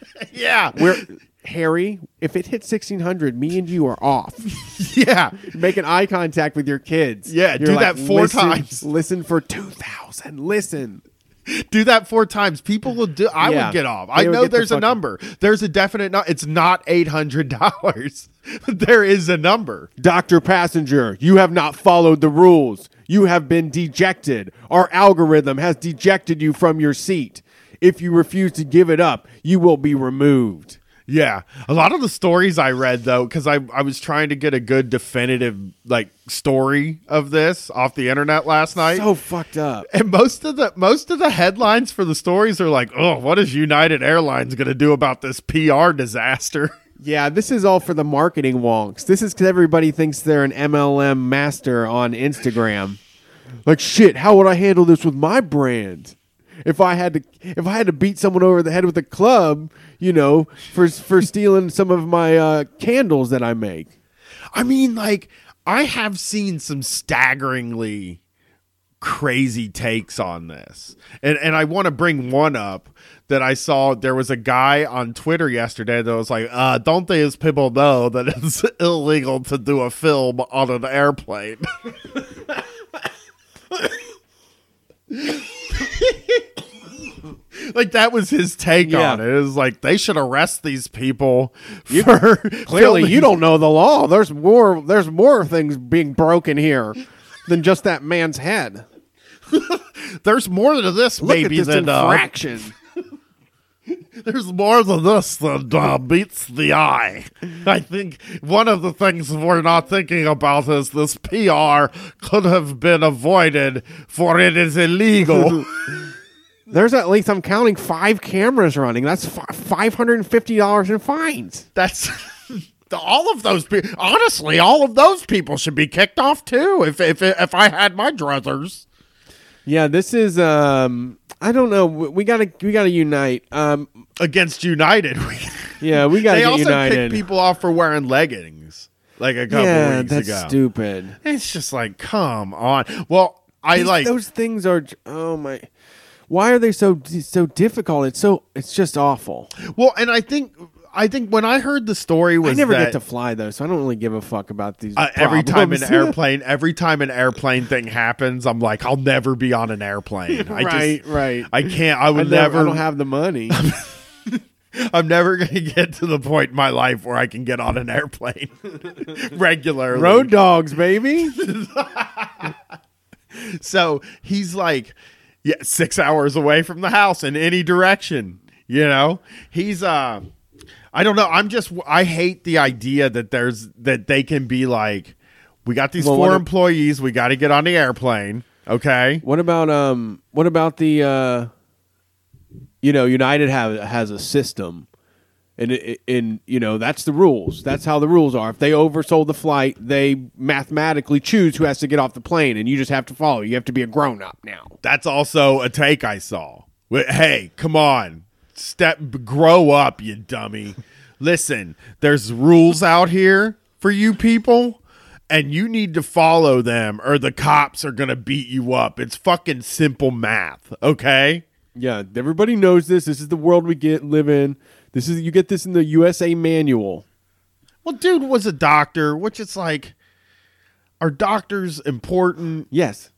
Yeah. We're Harry, if it hits sixteen hundred, me and you are off. Yeah. Making eye contact with your kids. Yeah. You're do like, that four listen, times. Listen for two thousand. Listen. Do that four times. People will do. I Yeah. would get off. They I would know get the there's a fucking- number. There's a definite. No, it's not eight hundred dollars. There is a number. Doctor Passenger, you have not followed the rules. You have been dejected. Our algorithm has dejected you from your seat. If you refuse to give it up, you will be removed. Yeah, a lot of the stories I read though, because I I was trying to get a good definitive like story of this off the internet last night. So fucked up. And most of the most of the headlines for the stories are like, "Oh, what is United Airlines going to do about this P R disaster?" Yeah, this is all for the marketing wonks. This is because everybody thinks they're an M L M master on Instagram. Like, shit, how would I handle this with my brand? If I had to, if I had to beat someone over the head with a club, you know, for for stealing some of my uh, candles that I make. I mean, like, I have seen some staggeringly crazy takes on this. And and I want to bring one up that I saw. There was a guy on Twitter yesterday that was like, uh, don't these people know that it's illegal to do a film on an airplane? Like, that was his take Yeah. on it. It was like, they should arrest these people You- for Clearly, filming- you don't know the law. There's more. There's more things being broken here than just that man's head. There's more to this, Look baby, at this than uh, infraction. there's more to this than uh, meets the eye. I think one of the things we're not thinking about is this P R could have been avoided, for it is illegal. There's at least, I'm counting, five cameras running. That's five hundred fifty dollars in fines. That's all of those people. Honestly, all of those people should be kicked off too. If if if I had my druthers. Yeah, this is. Um, I don't know. We we gotta we gotta unite. Um, Against United, yeah, we gotta they get also united. kicked people off for wearing leggings like a couple yeah, weeks that's ago. stupid. It's just like, come on. Well, I These- like those things are. Oh my. Why are they so so difficult? It's so it's just awful. Well, and I think I think when I heard the story was I never that, get to fly though, so I don't really give a fuck about these. uh, every time an problems. airplane, every time an airplane thing happens, I'm like, I'll never be on an airplane. I right, just, right. I can't. I I would never, never. I don't have the money. I'm never going to get to the point in my life where I can get on an airplane regularly. Road dogs, baby. So he's like, yeah, six hours away from the house in any direction. You know, he's uh, I don't know. I'm just, I hate the idea that there's that they can be like, we got these Well, four what if- employees. We got to get on the airplane. Okay. What about um? What about the uh? You know, United have has a system, and it, and you know that's the rules. That's how the rules are. If they oversold the flight, they mathematically choose who has to get off the plane, and you just have to follow. You have to be a grown up now. That's also a take I saw. Wh- Hey, come on. Step grow up, you dummy. Listen, there's rules out here for you people, and you need to follow them or the cops are going to beat you up. It's fucking simple math, okay? Yeah, everybody knows this. This is the world we get live in. This is you get this in the U S A manual. Well, dude was a doctor, which is like, are doctors important? Yes.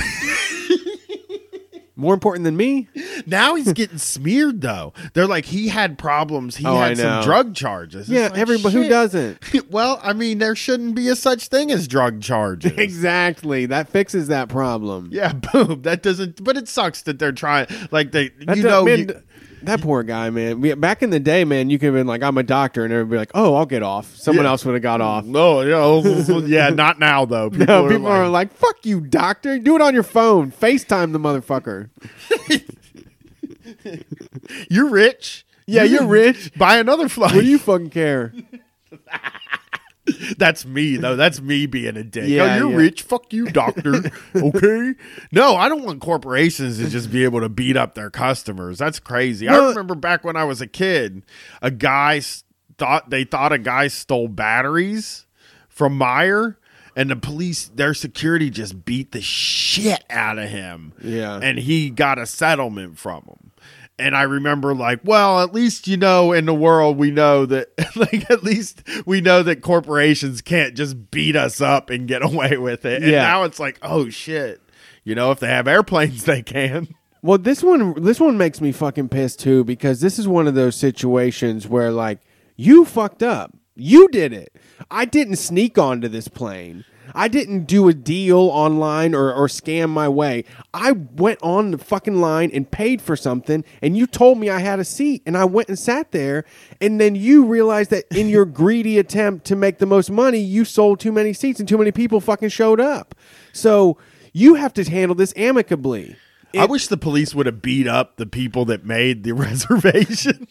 More important than me? Now he's getting smeared, though. They're like, he had problems. He Oh, I had know. some drug charges. It's Yeah, like, everybody who shit. doesn't. Well, I mean, there shouldn't be a such thing as drug charges. Exactly. That fixes that problem. Yeah, boom. That doesn't, but it sucks that they're trying, like, they, That you does- know, man, you- that poor guy, man. We, back in the day, man, you could have been like, I'm a doctor, and everybody like, oh, I'll get off. Someone Yeah. else would have got off. no, you know, yeah, not now, though. People, No, are, people like, are like, fuck you, doctor. Do it on your phone. FaceTime the motherfucker. you're rich. Yeah, You you're can rich. Buy another flight. What do you fucking care? That's me, though. That's me being a dick. Yeah, oh, you're yeah. rich. Fuck you, doctor. Okay. No, I don't want corporations to just be able to beat up their customers. That's crazy. Well- I remember back when I was a kid, a guy s- thought they thought a guy stole batteries from Meijer, and the police, their security just beat the shit out of him. Yeah. And he got a settlement from him. And I remember like, well, at least, you know, in the world, we know that, like, at least we know that corporations can't just beat us up and get away with it. And Yeah. now it's like, oh, shit. You know, if they have airplanes, they can. Well, this one, this one makes me fucking pissed too, because this is one of those situations where, like, you fucked up. You did it. I didn't sneak onto this plane. I didn't do a deal online or, or scam my way. I went on the fucking line and paid for something, and you told me I had a seat, and I went and sat there, and then you realized that in your greedy attempt to make the most money, you sold too many seats and too many people fucking showed up. So you have to handle this amicably. I It- wish the police would have beat up the people that made the reservation.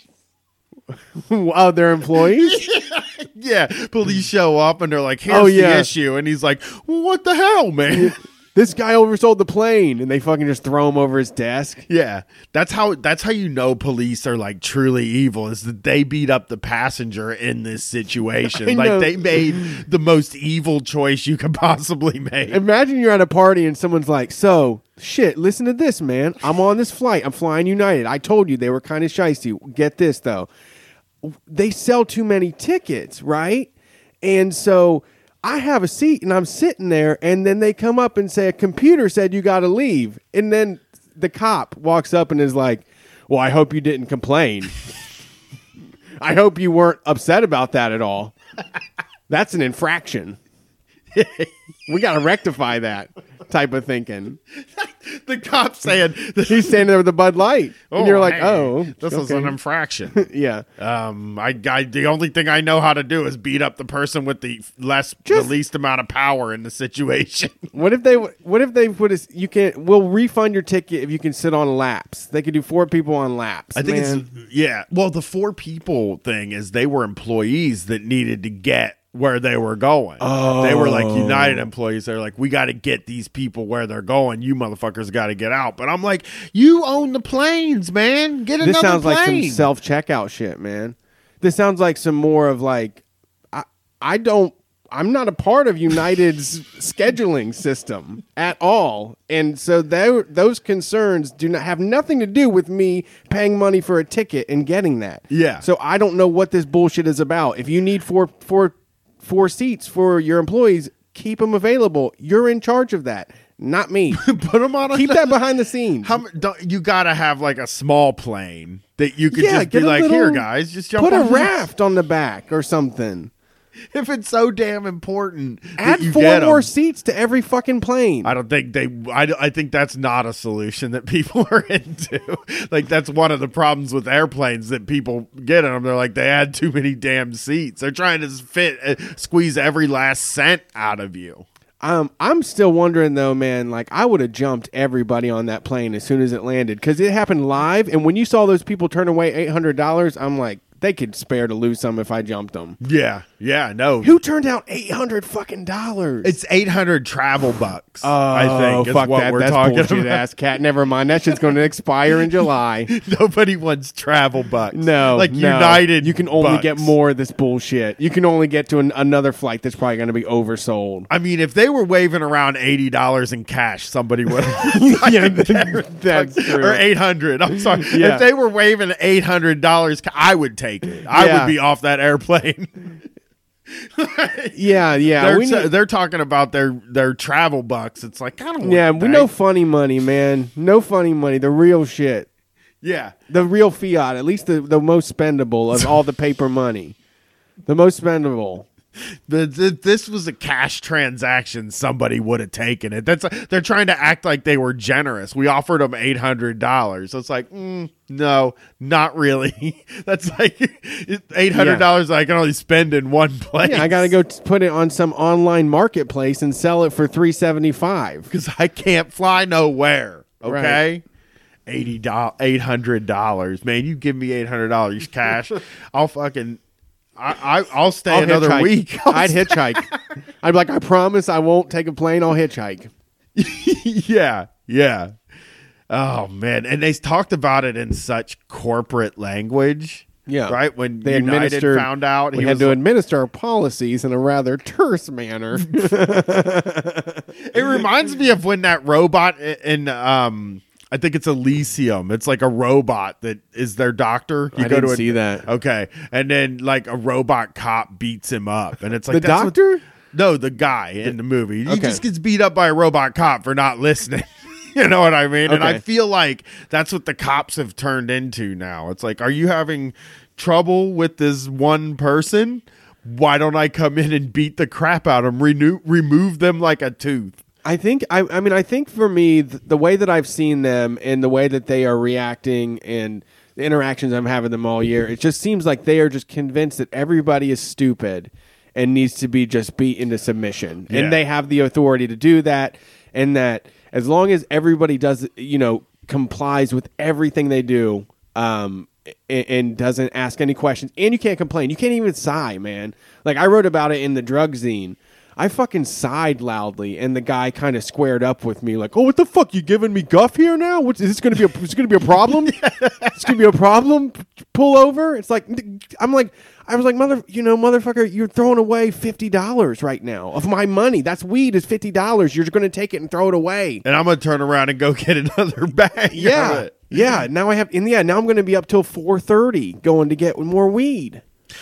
Oh, they're employees? Yeah, police show up and they're like, here's Oh, yeah. the issue. And he's like, well, what the hell, man? This guy oversold the plane, and they fucking just throw him over his desk. Yeah, that's how that's how you know police are like truly evil, is that they beat up the passenger in this situation. I Like know. they made the most evil choice you could possibly make. Imagine you're at a party and someone's like, so, shit, listen to this, man. I'm on this flight. I'm flying United. I told you they were kind of shysty. Get this, though. They sell too many tickets, right? And so I have a seat and I'm sitting there, and then they come up and say, a computer said you got to leave. And then the cop walks up and is like, well, I hope you didn't complain. I hope you weren't upset about that at all. That's an infraction. We got to rectify that type of thinking. The cop saying, He's standing there with a Bud Light. And you're like, hey, oh. this is okay. an infraction. Yeah. Um, I, I the only thing I know how to do is beat up the person with the less, Just- the least amount of power in the situation. What if they What if they put us? You can. We'll refund your ticket if you can sit on laps. They could do four people on laps. I think Man. it's yeah. Well, the four people thing is they were employees that needed to get where they were going. Oh. They were like United employees. They're like, we got to get these people where they're going. You motherfuckers got to get out. But I'm like, you own the planes, man. Get This another sounds plane. like some self checkout shit, man. This sounds like some more of like, I I don't. I'm not a part of United's scheduling system at all, and so they, those concerns do not have nothing to do with me paying money for a ticket and getting that. Yeah. So I don't know what this bullshit is about. If you need four four four seats for your employees, keep them available. You're in charge of that, not me. Put them on. Keep a, that behind the scenes. How, m- don't, you got to have like a small plane that you could Yeah, just be get a like, little- here, guys, just jump Put a on this." raft on the back or something. If it's so damn important, that Add you four get 'em. more seats to every fucking plane. I don't think they. I, I think that's not a solution that people are into. Like that's one of the problems with airplanes that people get in them. They're like they add too many damn seats. They're trying to fit, uh, squeeze every last cent out of you. Um, I'm still wondering though, man. Like I would have jumped everybody on that plane as soon as it landed because it happened live. And when you saw those people turn away eight hundred dollars, I'm like, they could spare to lose some if I jumped them. Yeah, yeah, no. Who turned out eight hundred fucking dollars? It's eight hundred travel bucks. Oh, I think is fuck what that. we're That's talking bullshit, about. ass cat. Never mind. That shit's going to expire in July. Nobody wants travel bucks. No, like no. United. You can only bucks. get more of this bullshit. You can only get to an, another flight that's probably going to be oversold. I mean, if they were waving around eighty dollars in cash, somebody would. Yeah, that's true. Or eight hundred. I'm sorry. Yeah. If they were waving eight hundred dollars, I would take it. I Yeah. would be off that airplane. Yeah, yeah. They're, we t- need, they're talking about their their travel bucks. It's like, I don't want yeah, that. we know funny money, man. No funny money. The real shit. Yeah. The real fiat. At least the, the most spendable of all the paper money. The most spendable. The, the, this was a cash transaction. Somebody would have taken it. That's they're trying to act like they were generous. We offered them eight hundred dollars. So it's like, mm, no, not really. That's like eight hundred dollars yeah. I can only spend in one place. Yeah, I got to go t- put it on some online marketplace and sell it for three seventy-five because I can't fly nowhere. Okay. Right. eighty dollars, eight hundred dollars. Man, you give me eight hundred dollars cash, I'll fucking I, I, I'll stay I'll another hitchhike. week. I'll I'd hitchhike. I'd be like, I promise I won't take a plane. I'll hitchhike. yeah, yeah. Oh, man. And they talked about it in such corporate language. Yeah. Right? When they United found out. We he had was to like, administer our policies in a rather terse manner. It reminds me of when that robot in... um. I think it's Elysium. It's like a robot that is their doctor. You I go didn't to a, see that. Okay. And then like a robot cop beats him up. And it's like the that's doctor? What, no, the guy in the movie. He okay. just gets beat up by a robot cop for not listening. You know what I mean? Okay. And I feel like that's what the cops have turned into now. It's like, are you having trouble with this one person? Why don't I come in and beat the crap out of them, renew, remove them like a tooth? I think I, I mean I think for me the, the way that I've seen them and the way that they are reacting and the interactions I'm having with them all year, it just seems like they are just convinced that everybody is stupid and needs to be just beat into submission. Yeah. And they have the authority to do that, and that as long as everybody does, you know, complies with everything they do, um, and, and doesn't ask any questions, and you can't complain. You can't even sigh, man. Like I wrote about it in the drug zine. I fucking sighed loudly, and the guy kind of squared up with me, like, "Oh, what the fuck? You giving me guff here now? What is this going to be? A, is it going to be a problem? It's going to be a problem? Pull over?" It's like I'm like I was like, "Mother, you know, motherfucker, you're throwing away fifty dollars right now of my money. That's weed is fifty dollars. You're just going to take it and throw it away." And I'm going to turn around and go get another bag. Yeah, yeah. Now I have, and yeah, now I'm going to be up till four thirty going to get more weed.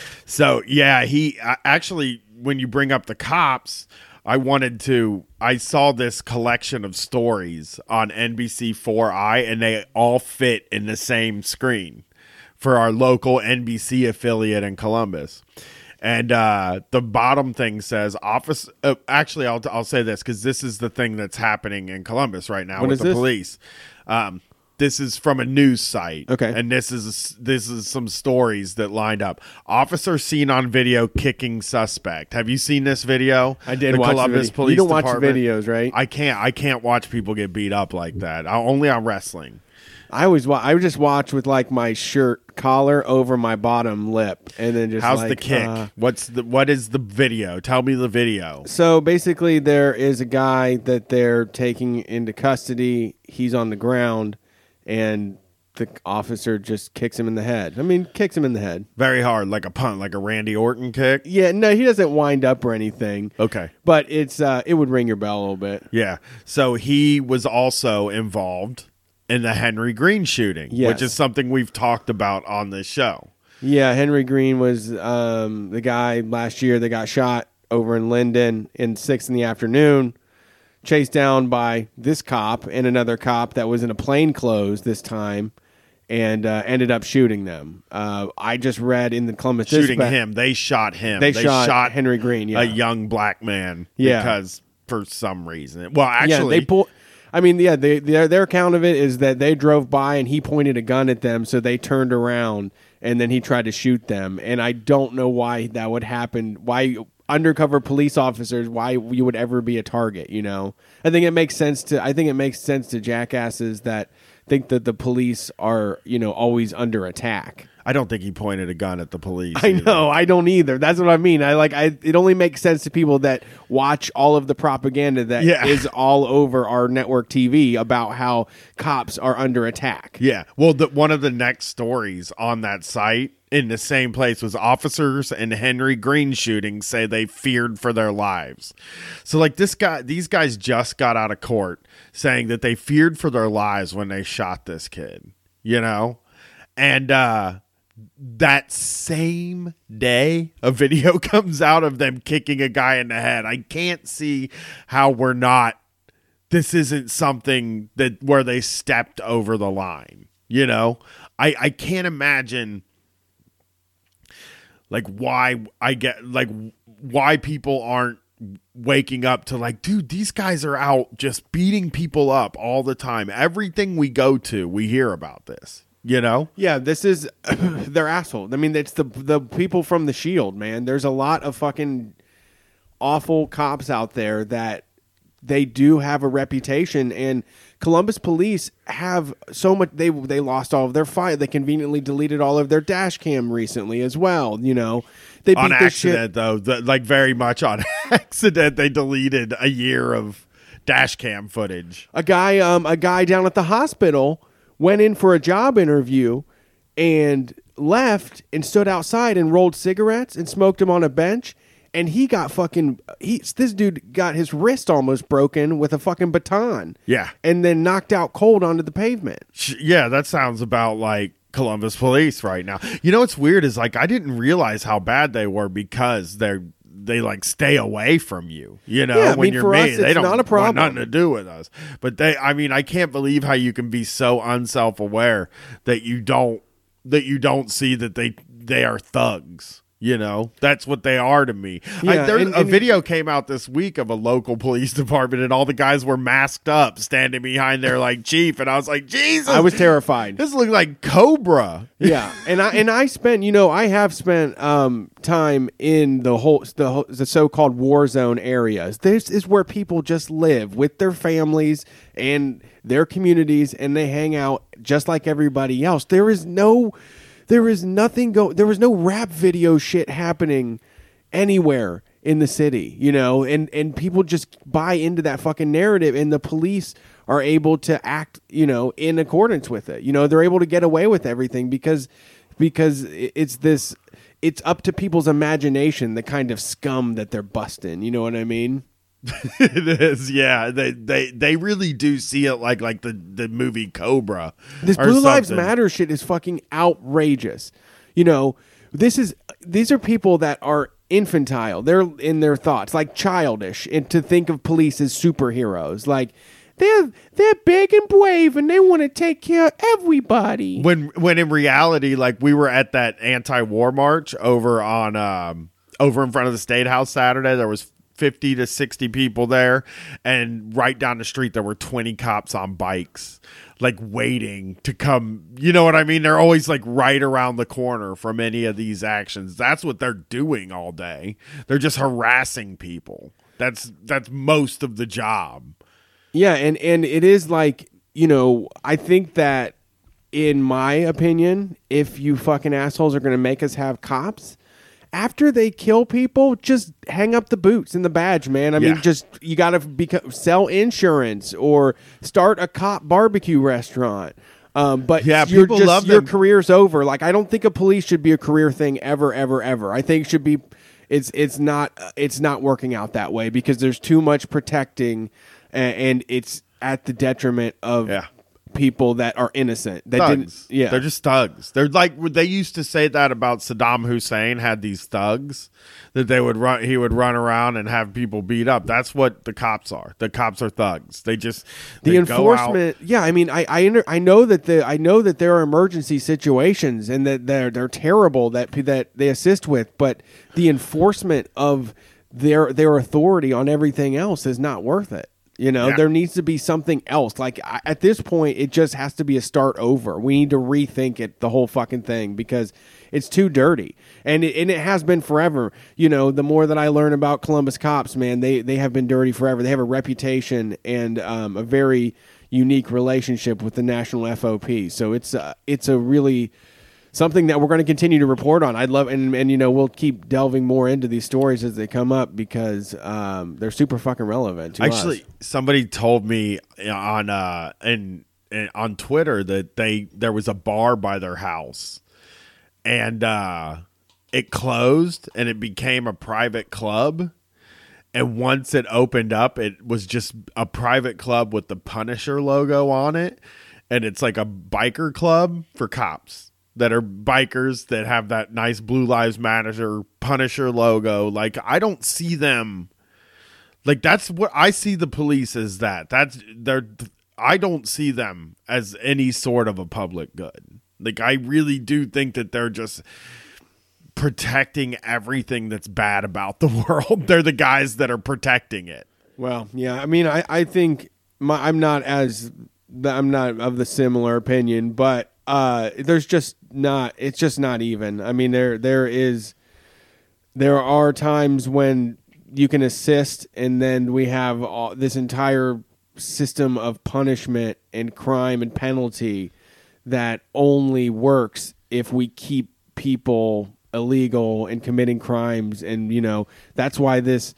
So yeah, he uh, actually. When you bring up the cops, I wanted to, I saw this collection of stories on N B C four I, and they all fit in the same screen for our local N B C affiliate in Columbus. And uh, the bottom thing says, office. Uh, actually, I'll, I'll say this because this is the thing that's happening in Columbus right now what with is the this? police. Um, This is from a news site. Okay. And this is this is some stories that lined up. Officer seen on video kicking suspect. Have you seen this video? I did the watch Columbus the video. Police You don't watch Department? videos, right? I can't I can't watch people get beat up like that. I, only on wrestling. I always wa- I would just watch with like my shirt collar over my bottom lip, and then just How's like, the kick? uh, What's the what is the video? Tell me the video. So basically, there is a guy that they're taking into custody. He's on the ground, and the officer just kicks him in the head. I mean, kicks him in the head. Very hard, like a punt, like a Randy Orton kick. Yeah, no, he doesn't wind up or anything. Okay. But it's uh, it would ring your bell a little bit. Yeah. So he was also involved in the Henry Green shooting, Yes. which is something we've talked about on this show. Yeah, Henry Green was um, the guy last year that got shot over in Linden in six in the afternoon, chased down by this cop and another cop that was in a plainclothes this time, and uh, ended up shooting them. Uh, I just read in the Columbus Shooting Dispatch, him. They shot him. They, shot, Henry Green, yeah. a young black man Yeah. because for some reason. Well, yeah, actually, they pull. I mean, yeah, they, their their account of it is that they drove by and he pointed a gun at them, so they turned around and then he tried to shoot them. And I don't know why that would happen. Why undercover police officers? Why you would ever be a target? You know, I think it makes sense to. I think it makes sense to jackasses that think that the police are, you know, always under attack. I don't think he pointed a gun at the police. I either. know, I don't either. That's what I mean. I like I it only makes sense to people that watch all of the propaganda that Yeah. is all over our network T V about how cops are under attack. Yeah. Well, the, one of the next stories on that site in the same place was officers in Henry Green shooting say they feared for their lives. So like this guy, these guys just got out of court saying that they feared for their lives when they shot this kid, you know? And, uh, that same day a video comes out of them kicking a guy in the head. I can't see how we're not, this isn't something that where they stepped over the line. You know, I, I can't imagine like why I get like why people aren't waking up to like, dude, these guys are out just beating people up all the time. Everything we go to, we hear about this, you know? Yeah, this is, they're assholes. I mean, it's the the people from the Shield, man. There's a lot of fucking awful cops out there that they do have a reputation, and Columbus police have so much. They they lost all of their fight. They conveniently deleted all of their dash cam recently as well. You know, they on beat accident shit. though, the, like very much on accident. They deleted a year of dash cam footage. A guy, um, a guy down at the hospital went in for a job interview and left and stood outside and rolled cigarettes and smoked them on a bench. And he got fucking, he, this dude got his wrist almost broken with a fucking baton. Yeah. And then knocked out cold onto the pavement. Yeah, that sounds about like Columbus police right now. You know what's weird is like I didn't realize how bad they were because they're they like stay away from you. You know, yeah, I when mean, you're for me, us, it's they don't not a problem. want nothing to do with us. But they, I mean, I can't believe how you can be so unself-aware that you don't that you don't see that they they are thugs. You know, that's what they are to me. Yeah, I, there, and, a and video came out this week of a local police department, and all the guys were masked up, standing behind their like chief, and I was like, Jesus, I was terrified. This looked like Cobra. Yeah, and I and I spent, you know, I have spent um, time in the whole the, whole, the so-called war zone areas. This is where people just live with their families and their communities, and they hang out just like everybody else. There is no. There is nothing go. There was no rap video shit happening anywhere in the city, you know, and, and people just buy into that fucking narrative, and the police are able to act, you know, in accordance with it. You know, they're able to get away with everything because because it's this. It's up to people's imagination, the kind of scum that they're busting. You know what I mean? It is, yeah. They they they really do see it like like the, the movie Cobra. This Blue Lives Matter shit is fucking outrageous. You know, this is these are people that are infantile. They're in their thoughts, like childish, and to think of police as superheroes. Like they're they're big and brave, and they want to take care of everybody. When when in reality, like we were at that anti-war march over on um over in front of the State House Saturday. There was fifty to sixty people there, and right down the street there were twenty cops on bikes like waiting to come, you know what I mean? They're always like right around the corner from any of these actions. That's what they're doing all day. They're just harassing people. That's that's most of the job. Yeah, and and it is like, you know, I think that in my opinion, if you fucking assholes are going to make us have cops, after they kill people, just hang up the boots and the badge, man. I yeah. mean, just you got to beca- sell insurance or start a cop barbecue restaurant. Um, but yeah, you're people just, love your them. career's over. Like, I don't think a police should be a career thing ever, ever, ever. I think it should be. It's it's not it's not working out that way because there's too much protecting, and, and it's at the detriment of. Yeah. People that are innocent. That thugs. Didn't, yeah. They're just thugs. They're like, they used to say that about Saddam Hussein had these thugs that they would run, he would run around and have people beat up. That's what the cops are. The cops are thugs. They just, the they enforcement. Yeah. I mean, I, I, I know that the, I know that there are emergency situations and that they're, they're terrible that, that they assist with, but the enforcement of their, their authority on everything else is not worth it. You know, yeah. There needs to be something else. Like I, at this point, it just has to be a start over. We need to rethink it, the whole fucking thing, because it's too dirty, and it, and it has been forever. You know, the more that I learn about Columbus cops, man, they they have been dirty forever. They have a reputation and um, a very unique relationship with the National F O P. So it's uh, it's a really something that we're going to continue to report on. I'd love, and, and you know, we'll keep delving more into these stories as they come up because um, they're super fucking relevant to Actually, us. Somebody told me on uh and on Twitter that they there was a bar by their house, and uh, it closed and it became a private club. And once it opened up, it was just a private club with the Punisher logo on it, and it's like a biker club for cops. that are bikers that have that nice Blue Lives Matter Punisher logo. Like, I don't see them. Like, that's what I see the police as that. That's they're. I don't see them as any sort of a public good. Like, I really do think that they're just protecting everything that's bad about the world. They're the guys that are protecting it. Well, yeah. I mean, I, I think my, I'm not as I'm not of the similar opinion, but uh, there's just not. It's just not even. I mean, there there is there are times when you can assist, and then we have all, this entire system of punishment and crime and penalty that only works if we keep people illegal and committing crimes. And you know, that's why this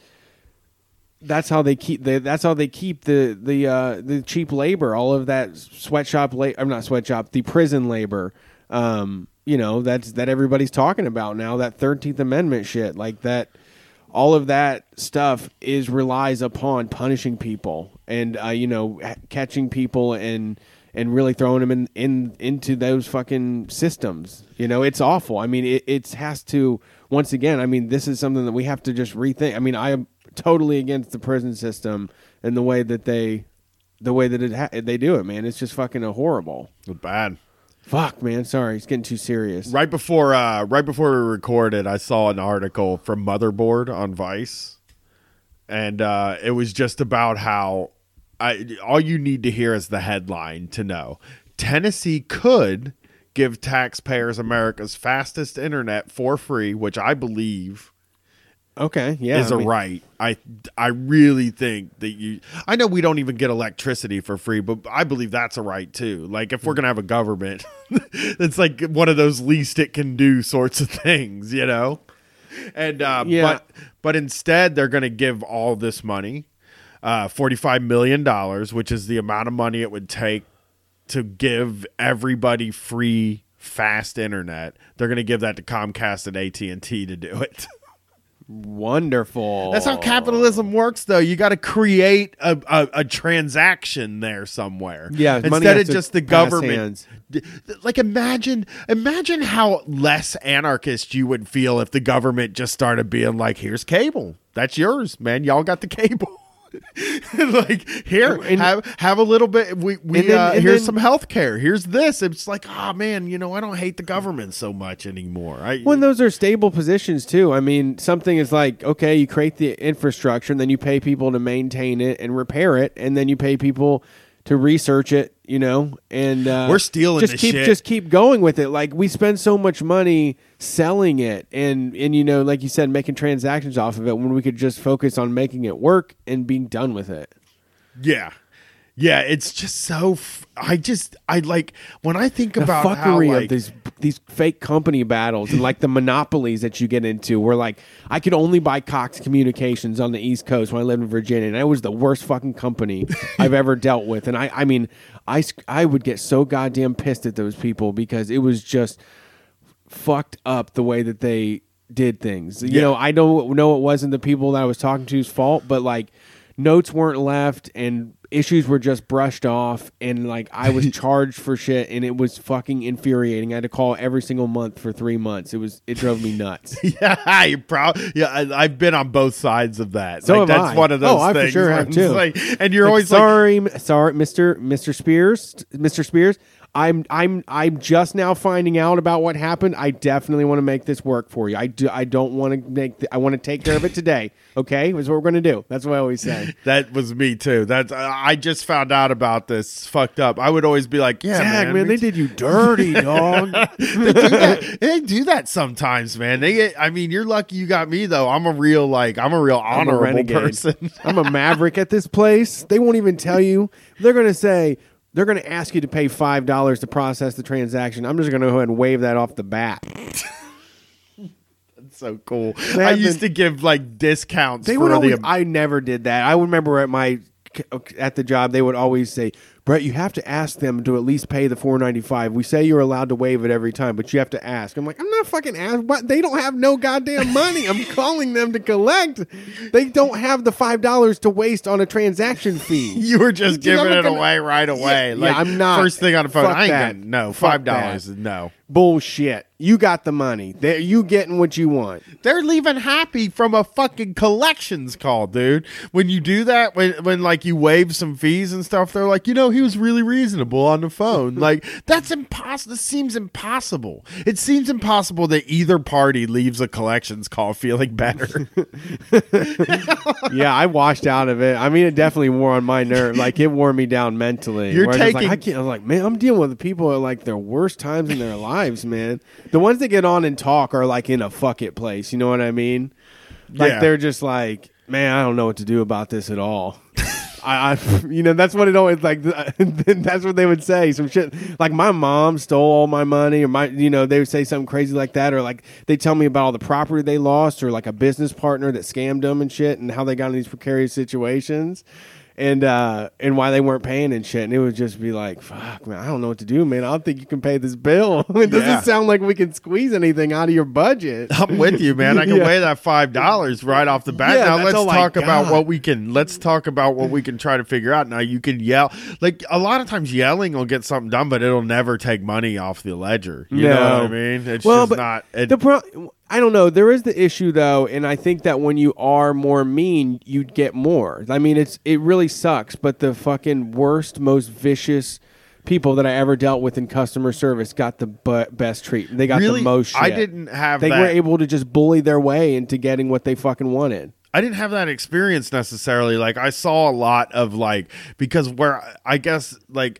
that's how they keep the that's how they keep the the uh the cheap labor, all of that sweatshop la- I'm not sweatshop the prison labor, um you know, that's that everybody's talking about now, that thirteenth Amendment shit, like that. All of that stuff is relies upon punishing people and uh, you know, catching people and and really throwing them in, in into those fucking systems. You know, it's awful. I mean, it it has to, once again, I mean, this is something that we have to just rethink. I mean, I am totally against the prison system and the way that they the way that it ha- they do it, man. It's just fucking horrible. It's bad. Fuck, man. Sorry, it's getting too serious. Right before, uh, right before we recorded, I saw an article from Motherboard on Vice, and uh, it was just about how I, all you need to hear is the headline to know Tennessee could give taxpayers America's fastest internet for free, which I believe. Okay, yeah, is I a mean, right. I I really think that you. I know we don't even get electricity for free, but I believe that's a right too. Like, if we're gonna have a government, it's like one of those least it can do sorts of things, you know. And uh, yeah. but but instead they're gonna give all this money, uh, forty-five million dollars, which is the amount of money it would take to give everybody free fast internet. They're gonna give that to Comcast and A T and T to do it. Wonderful. That's how capitalism works, though. You got to create a, a, a transaction there somewhere. Yeah, money instead has of to just the pass government. hands. Like, imagine, imagine how less anarchist you would feel if the government just started being like, "Here's cable. That's yours, man. Y'all got the cable." Like, here, And- have have a little bit. We we And then- uh, and here's then- some health care. Here's this. It's like, oh man, you know, I don't hate the government so much anymore. I, When those are stable positions too. I mean, something is like, okay, you create the infrastructure and then you pay people to maintain it and repair it, and then you pay people to research it, you know, and uh, We're stealing just this keep shit. just keep going with it. Like, we spend so much money selling it and and you know, like you said, making transactions off of it when we could just focus on making it work and being done with it. Yeah. Yeah, it's just so. F- I just I like when I think The about fuckery how, like, of these these fake company battles and like the monopolies that you get into. Where like, I could only buy Cox Communications on the East Coast when I lived in Virginia, and that was the worst fucking company I've ever dealt with. And I, I mean, I I would get so goddamn pissed at those people because it was just fucked up the way that they did things. You Yeah. know, I don't know it wasn't the people that I was talking to's fault, but like, notes weren't left and issues were just brushed off, and like, I was charged for shit, and it was fucking infuriating. I had to call every single month for three months. It was it drove me nuts. Yeah, you proud. Yeah, I, I've been on both sides of that. So like, have that's I. one of those Oh, I for things. sure where have it's too. Like, and you're Like, always like, sorry, m- sorry, Mister Mister Spears, Mister Spears. I'm I'm I'm just now finding out about what happened. I definitely want to make this work for you. I do. I don't want to make. The, I want to take care of it today. Okay, that's what we're going to do. That's what I always say. that was me too. That's I just found out about this. It's fucked up. I would always be like, yeah, Zach, man, man, me they did you dirty, dog. they, do that. They do that sometimes, man. They get, I mean, you're lucky you got me though. I'm a real like I'm a real I'm a honorable renegade. person. I'm a maverick at this place. They won't even tell you. They're going to say, they're going to ask you to pay five dollars to process the transaction. I'm just going to go ahead and wave that off the bat. That's so cool. They I have used been- to give like discounts They for would always, the I never did that. I remember at my at the job, they would always say, Brett, you have to ask them to at least pay the four ninety-five. We say you're allowed to waive it every time, but you have to ask. I'm like, I'm not fucking asking. What? They don't have no goddamn money. I'm calling them to collect. They don't have the five dollars to waste on a transaction fee. You were just Dude, giving I'm it gonna, away right away. Yeah, like, yeah, I'm not. First thing on the phone. Fuck I ain't that. getting, no, Fuck five dollars. that. No. Bullshit. You got the money. They're, you getting what you want. They're leaving happy from a fucking collections call, dude. When you do that, when when like you waive some fees and stuff, they're like, you know, he was really reasonable on the phone. Like, that's impossible. This seems impossible. It seems impossible that either party leaves a collections call feeling better. Yeah, I washed out of it. I mean, it definitely wore on my nerve. Like, it wore me down mentally. You're Where I was taking. Like, I can't. I was like, man, I'm dealing with the people at like their worst times in their lives, man. The ones that get on and talk are like in a fuck it place. You know what I mean? Like Yeah. they're just like, man, I don't know what to do about this at all. I, I, you know, that's what it always like. That's what they would say. Some shit like my mom stole all my money, or my, you know, they would say something crazy like that, or like they tell me about all the property they lost, or like a business partner that scammed them and shit, and how they got in these precarious situations. And uh, and why they weren't paying and shit. And it would just be like, fuck, man, I don't know what to do, man. I don't think you can pay this bill. It doesn't Yeah. sound like we can squeeze anything out of your budget. I'm with you, man. I can Yeah. weigh that five dollars right off the bat. Yeah, now that's let's all I talk about got. what we can. Let's talk about what we can try to figure out. Now you can yell, like a lot of times yelling will get something done, but it'll never take money off the ledger. You No. know what I mean? It's Well, just but not. It, The pro- I don't know. There is the issue though, and I think that when you are more mean, you get more. I mean, it's it really sucks, but the fucking worst, most vicious people that I ever dealt with in customer service got the bu- best treatment. They got really, the most shit. I didn't have. They that. were able to just bully their way into getting what they fucking wanted. I didn't have that experience necessarily. Like I saw a lot of like because where I guess like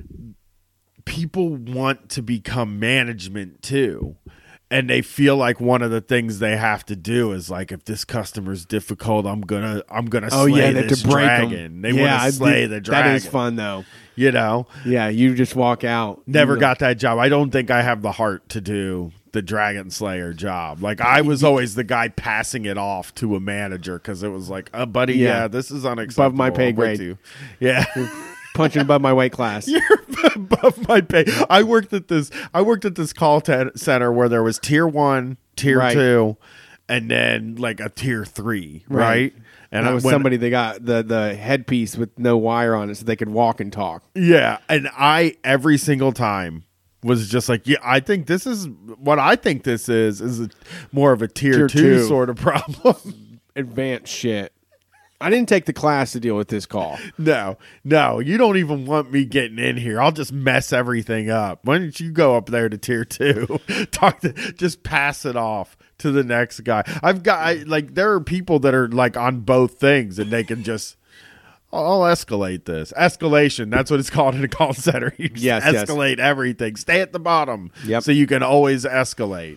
people want to become management too. And they feel like one of the things they have to do is like, if this customer's difficult, I'm gonna, I'm gonna Oh slay yeah, they have this to break dragon. them. They yeah, want to slay I- the dragon. That is fun though. You know, Yeah, you just walk out. never You- got that job. I don't think I have the heart to do the dragon slayer job. Like I was always the guy passing it off to a manager because it was like, uh, buddy, yeah. Yeah. this is unacceptable. Above my pay I'm with grade. you. Yeah. punching above my weight class. You're above my pay. I worked at this. I worked at this call te- center where there was tier one, tier Right. two, and then like a tier three, right? Right. And that I was when- somebody that got the the headpiece with no wire on it, so they could walk and talk. Yeah, and I every single time was just like, yeah, I think this is what I think this is is a, more of a tier, Tier two, two. sort of problem. Advanced shit. I didn't take the class to deal with this call. No, no, you don't even want me getting in here. I'll just mess everything up. Why don't you go up there to tier two? Talk to, just pass it off to the next guy. I've got I, like there are people that are like on both things, and they can just. I'll escalate this. Escalation. That's what it's called in a call center. You just Yes, yes. escalate everything. Stay at the bottom. Yep. So you can always escalate.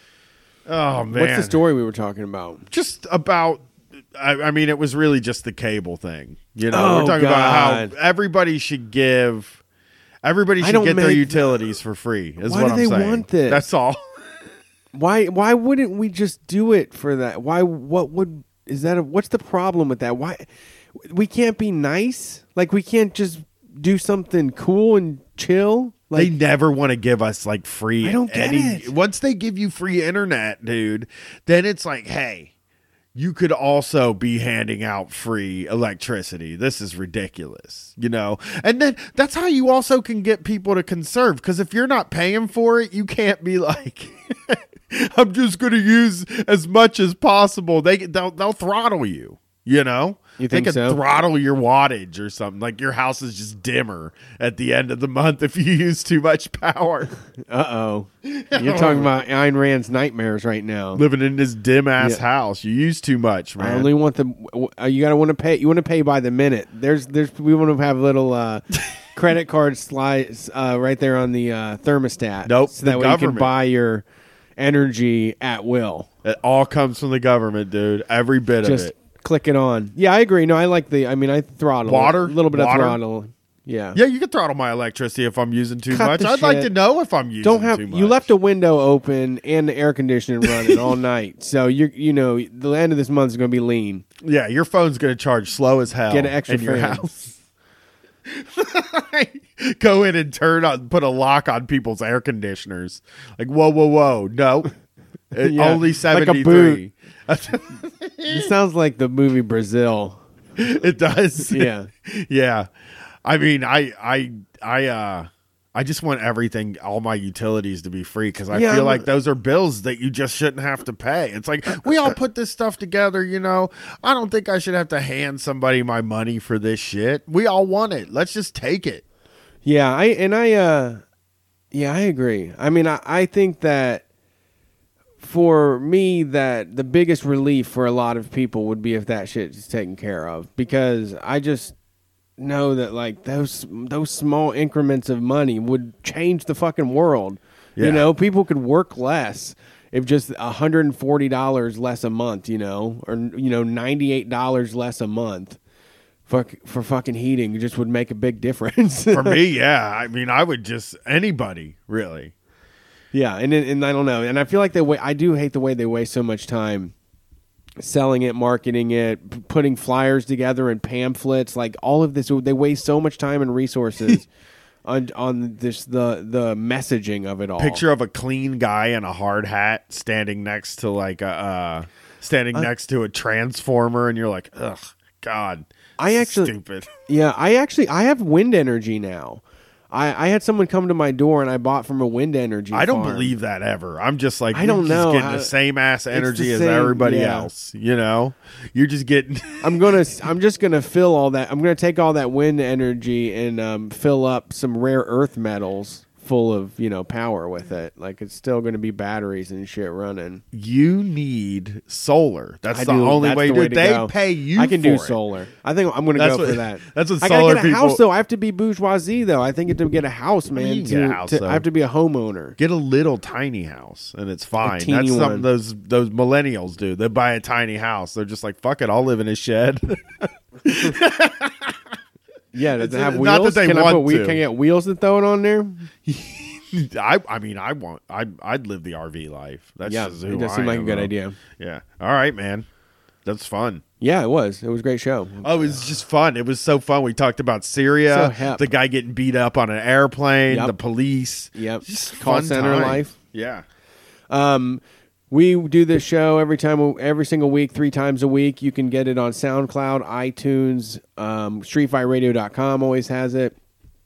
Oh man. What's the story we were talking about? Just about. I, I mean, it was really just the cable thing. You know, Oh, we're talking God. about how everybody should give. Everybody I should don't get their make- utilities for free. Is Why what do I'm they saying. want this? That's all. Why why wouldn't we just do it for that? Why what would is that a, what's the problem with that? Why we can't be nice? Like we can't just do something cool and chill? They Like never want to give us like free. I don't get it. Once they give you free internet, dude, then it's like, hey, you could also be handing out free electricity. This is ridiculous, you know? And then that's how you also can get people to conserve. Because if you're not paying for it, you can't be like, I'm just going to use as muc as possible. They, they'll, they'll throttle you, you know? You they think could so? throttle your wattage or something. Like your house is just dimmer at the end of the month if you use too much power. uh oh. You're talking about Ayn Rand's nightmares right now. Living in this dim ass Yeah. house, you use too much, I man. only want the uh, you gotta want to pay you want to pay by the minute. There's there's we want to have little uh, credit card slides uh, right there on the uh, thermostat. Nope, so that the way you can government. buy your energy at will. It all comes from the government, dude. Every bit Just of it. click it on. Yeah, I agree. No, I like the. I mean, I throttle Water? a little bit Water? of throttle. Yeah. Yeah, you can throttle my electricity if I'm using too Cut much. the I'd like shit. to know if I'm using Don't have too much. you left a window open and the air conditioning running all night. So you're you know the end of this month is going to be lean. Yeah, your phone's going to charge slow as hell Get an extra in your fan. house. Go in and turn on, put a lock on people's air conditioners. Like, whoa, whoa, whoa. No. Yeah, only seventy-three. Like a boot. It sounds like the movie Brazil. It does. Yeah. Yeah. I mean, I, I, I, uh, I just want everything, all my utilities to be free because I Yeah, feel I'm- like those are bills that you just shouldn't have to pay. It's like, we all put this stuff together, you know. I don't think I should have to hand somebody my money for this shit. We all want it. Let's just take it. Yeah, I and I uh yeah, I agree. I mean, I, I think that for me that the biggest relief for a lot of people would be if that shit is taken care of because I just know that like those those small increments of money would change the fucking world. Yeah. You know, people could work less if just one hundred forty dollars less a month, you know, or you know, ninety-eight dollars less a month. Fuck, for fucking heating just would make a big difference. For me, yeah. I mean, I would just, anybody, really. Yeah, and and I don't know, and I feel like they wa- I do hate the way they waste so much time selling it, marketing it, p- putting flyers together and pamphlets, like all of this. They waste so much time and resources on on this the the messaging of it all. Picture of a clean guy in a hard hat standing next to like a uh, standing Uh, next to a transformer, and you're like, ugh, God. I actually, stupid. yeah, I actually I have wind energy now. I, I had someone come to my door and I bought from a wind energy. I don't farm. believe that ever. I'm just like, I you're don't just know getting how- the same ass energy the as same, everybody yeah. else. You know, you're just getting. I'm gonna. I'm just gonna fill all that. I'm gonna take all that wind energy and um, fill up some rare earth metals full of you know power with it. Like it's still gonna be batteries and shit running. You need solar. That's I the do. only That's way the to way do it. to They go. pay you. I can for do it. solar. I think I'm gonna That's go what- for that. that's what I solar gotta get a people- house though. I have to be bourgeoisie though. I think to get a house, man. you can to, get a house, to- though. I have to be a homeowner. Get a little tiny house and it's fine. teeny That's one. something those those millennials do. They buy a tiny house. They're just like, fuck it, I'll live in a shed. Yeah, does it have not that wheels? they Can I want put wheel- to. Can I get wheels to throw it on there? I I mean I want I I'd live the R V life. That's Yeah, just who it does I seem like a am, good though. idea. Yeah. All right, man. That's fun. Yeah, it was. It was a great show. Oh, it was just fun. It was so fun. We talked about Syria, So hep. the guy getting beat up on an airplane, Yep. the police. Yep. Just Call fun center time. life. Yeah. Um, we do this show every time, every single week, three times a week. You can get it on SoundCloud, iTunes, um, street fight radio dot com always has it.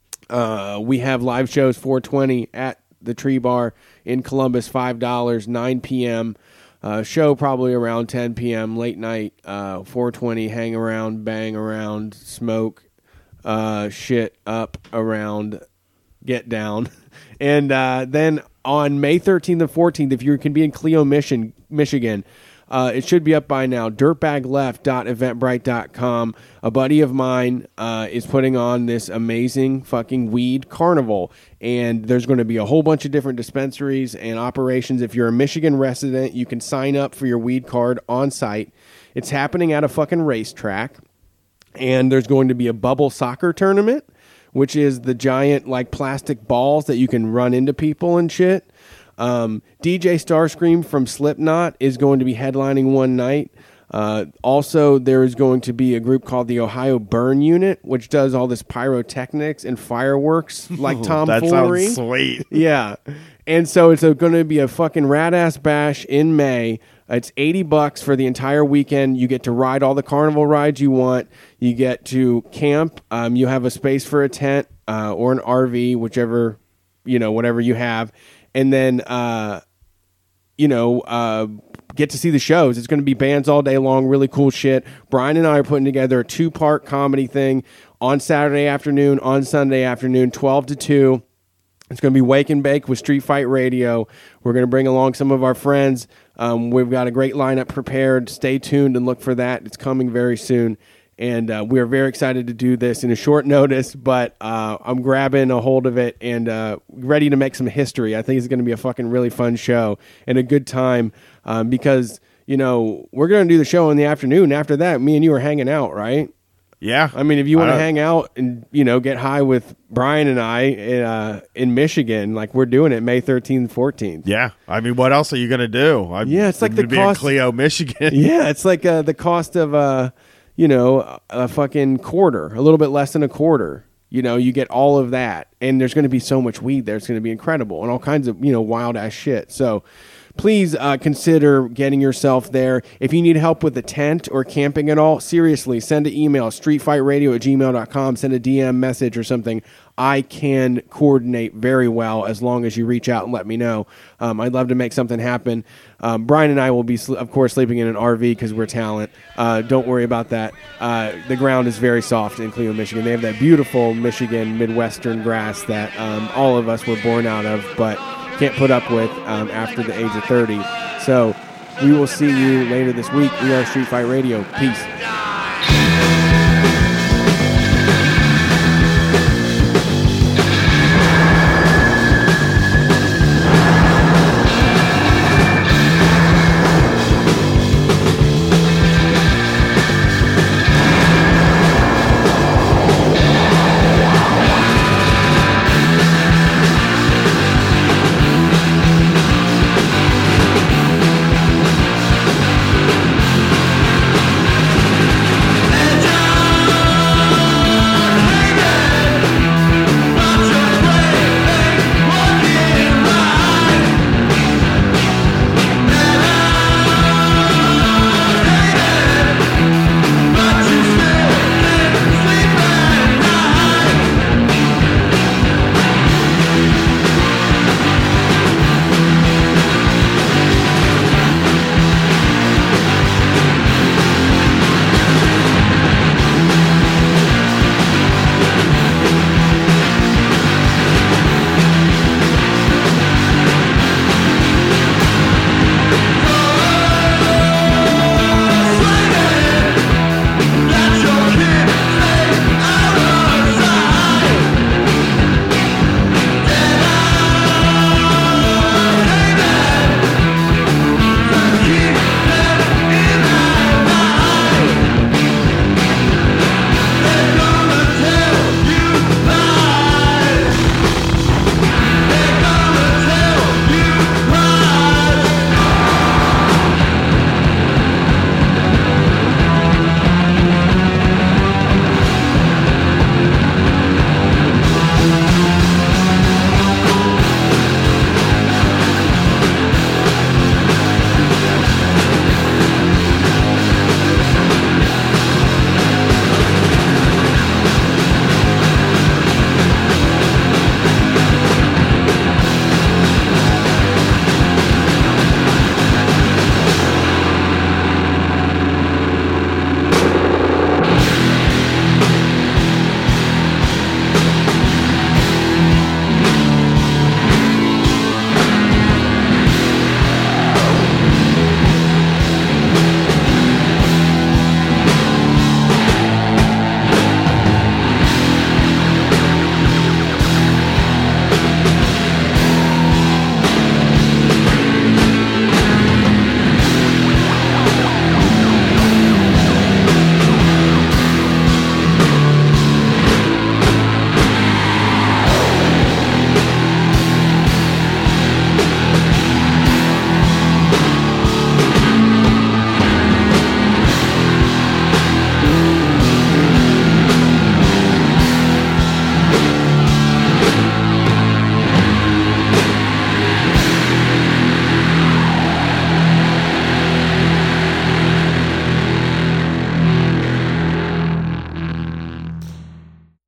Uh, we have live shows four twenty at the Tree Bar in Columbus, five dollars, nine p.m. Uh, show probably around ten p.m. late night, uh, four twenty, hang around, bang around, smoke, uh, shit up around, get down. And uh, then on May thirteenth and fourteenth, if you can be in Clio, Michigan, Michigan uh, it should be up by now, dirtbag left dot eventbrite dot com. A buddy of mine uh, is putting on this amazing fucking weed carnival. And there's going to be a whole bunch of different dispensaries and operations. If you're a Michigan resident, you can sign up for your weed card on site. It's happening at a fucking racetrack. And there's going to be a bubble soccer tournament, which is the giant like plastic balls that you can run into people and shit. Um, D J Starscream from Slipknot is going to be headlining one night. Uh, also, there is going to be a group called the Ohio Burn Unit, which does all this pyrotechnics and fireworks like That tomfoolery. sounds sweet. Yeah. And so it's going to be a fucking rad-ass bash in May. It's eighty bucks for the entire weekend. You get to ride all the carnival rides you want. You get to camp. Um, you have a space for a tent uh, or an R V, whichever, you know, whatever you have. And then, uh, you know, uh, get to see the shows. It's going to be bands all day long, really cool shit. Brian and I are putting together a two-part comedy thing on Saturday afternoon, on Sunday afternoon, twelve to two. It's going to be Wake and Bake with Street Fight Radio. We're going to bring along some of our friends. Um, we've got a great lineup prepared. Stay tuned and look for that. It's coming very soon. And uh, we are very excited to do this in a short notice, but uh, I'm grabbing a hold of it and uh, ready to make some history. I think it's going to be a fucking really fun show and a good time um, because, you know, we're going to do the show in the afternoon. After that, me and you are hanging out, right? Yeah. I mean, if you want I to don't- hang out and, you know, get high with Brian and I uh, in Michigan, like we're doing it May thirteenth, fourteenth. Yeah. I mean, what else are you going to do? I'm, Yeah, it's like I'm the gonna be cost- in Clio, Michigan. Yeah, it's like uh, the cost of, uh, you know, a fucking quarter, a little bit less than a quarter. You know, you get all of that, and there's going to be so much weed there. It's going to be incredible, and all kinds of, you know, wild-ass shit. So please uh, consider getting yourself there. If you need help with the tent or camping at all, seriously, send an email, streetfightradio at gmail dot com. Send a D M message or something. I can coordinate very well as long as you reach out and let me know. Um, I'd love to make something happen. Um, Brian and I will be, sl- of course, sleeping in an R V because we're talent. Uh, don't worry about that. Uh, the ground is very soft in Cleveland, Michigan. They have that beautiful Michigan Midwestern grass that um, all of us were born out of, but can't put up with um, after the age of thirty. So we will see you later this week. We are Street Fight Radio. Peace.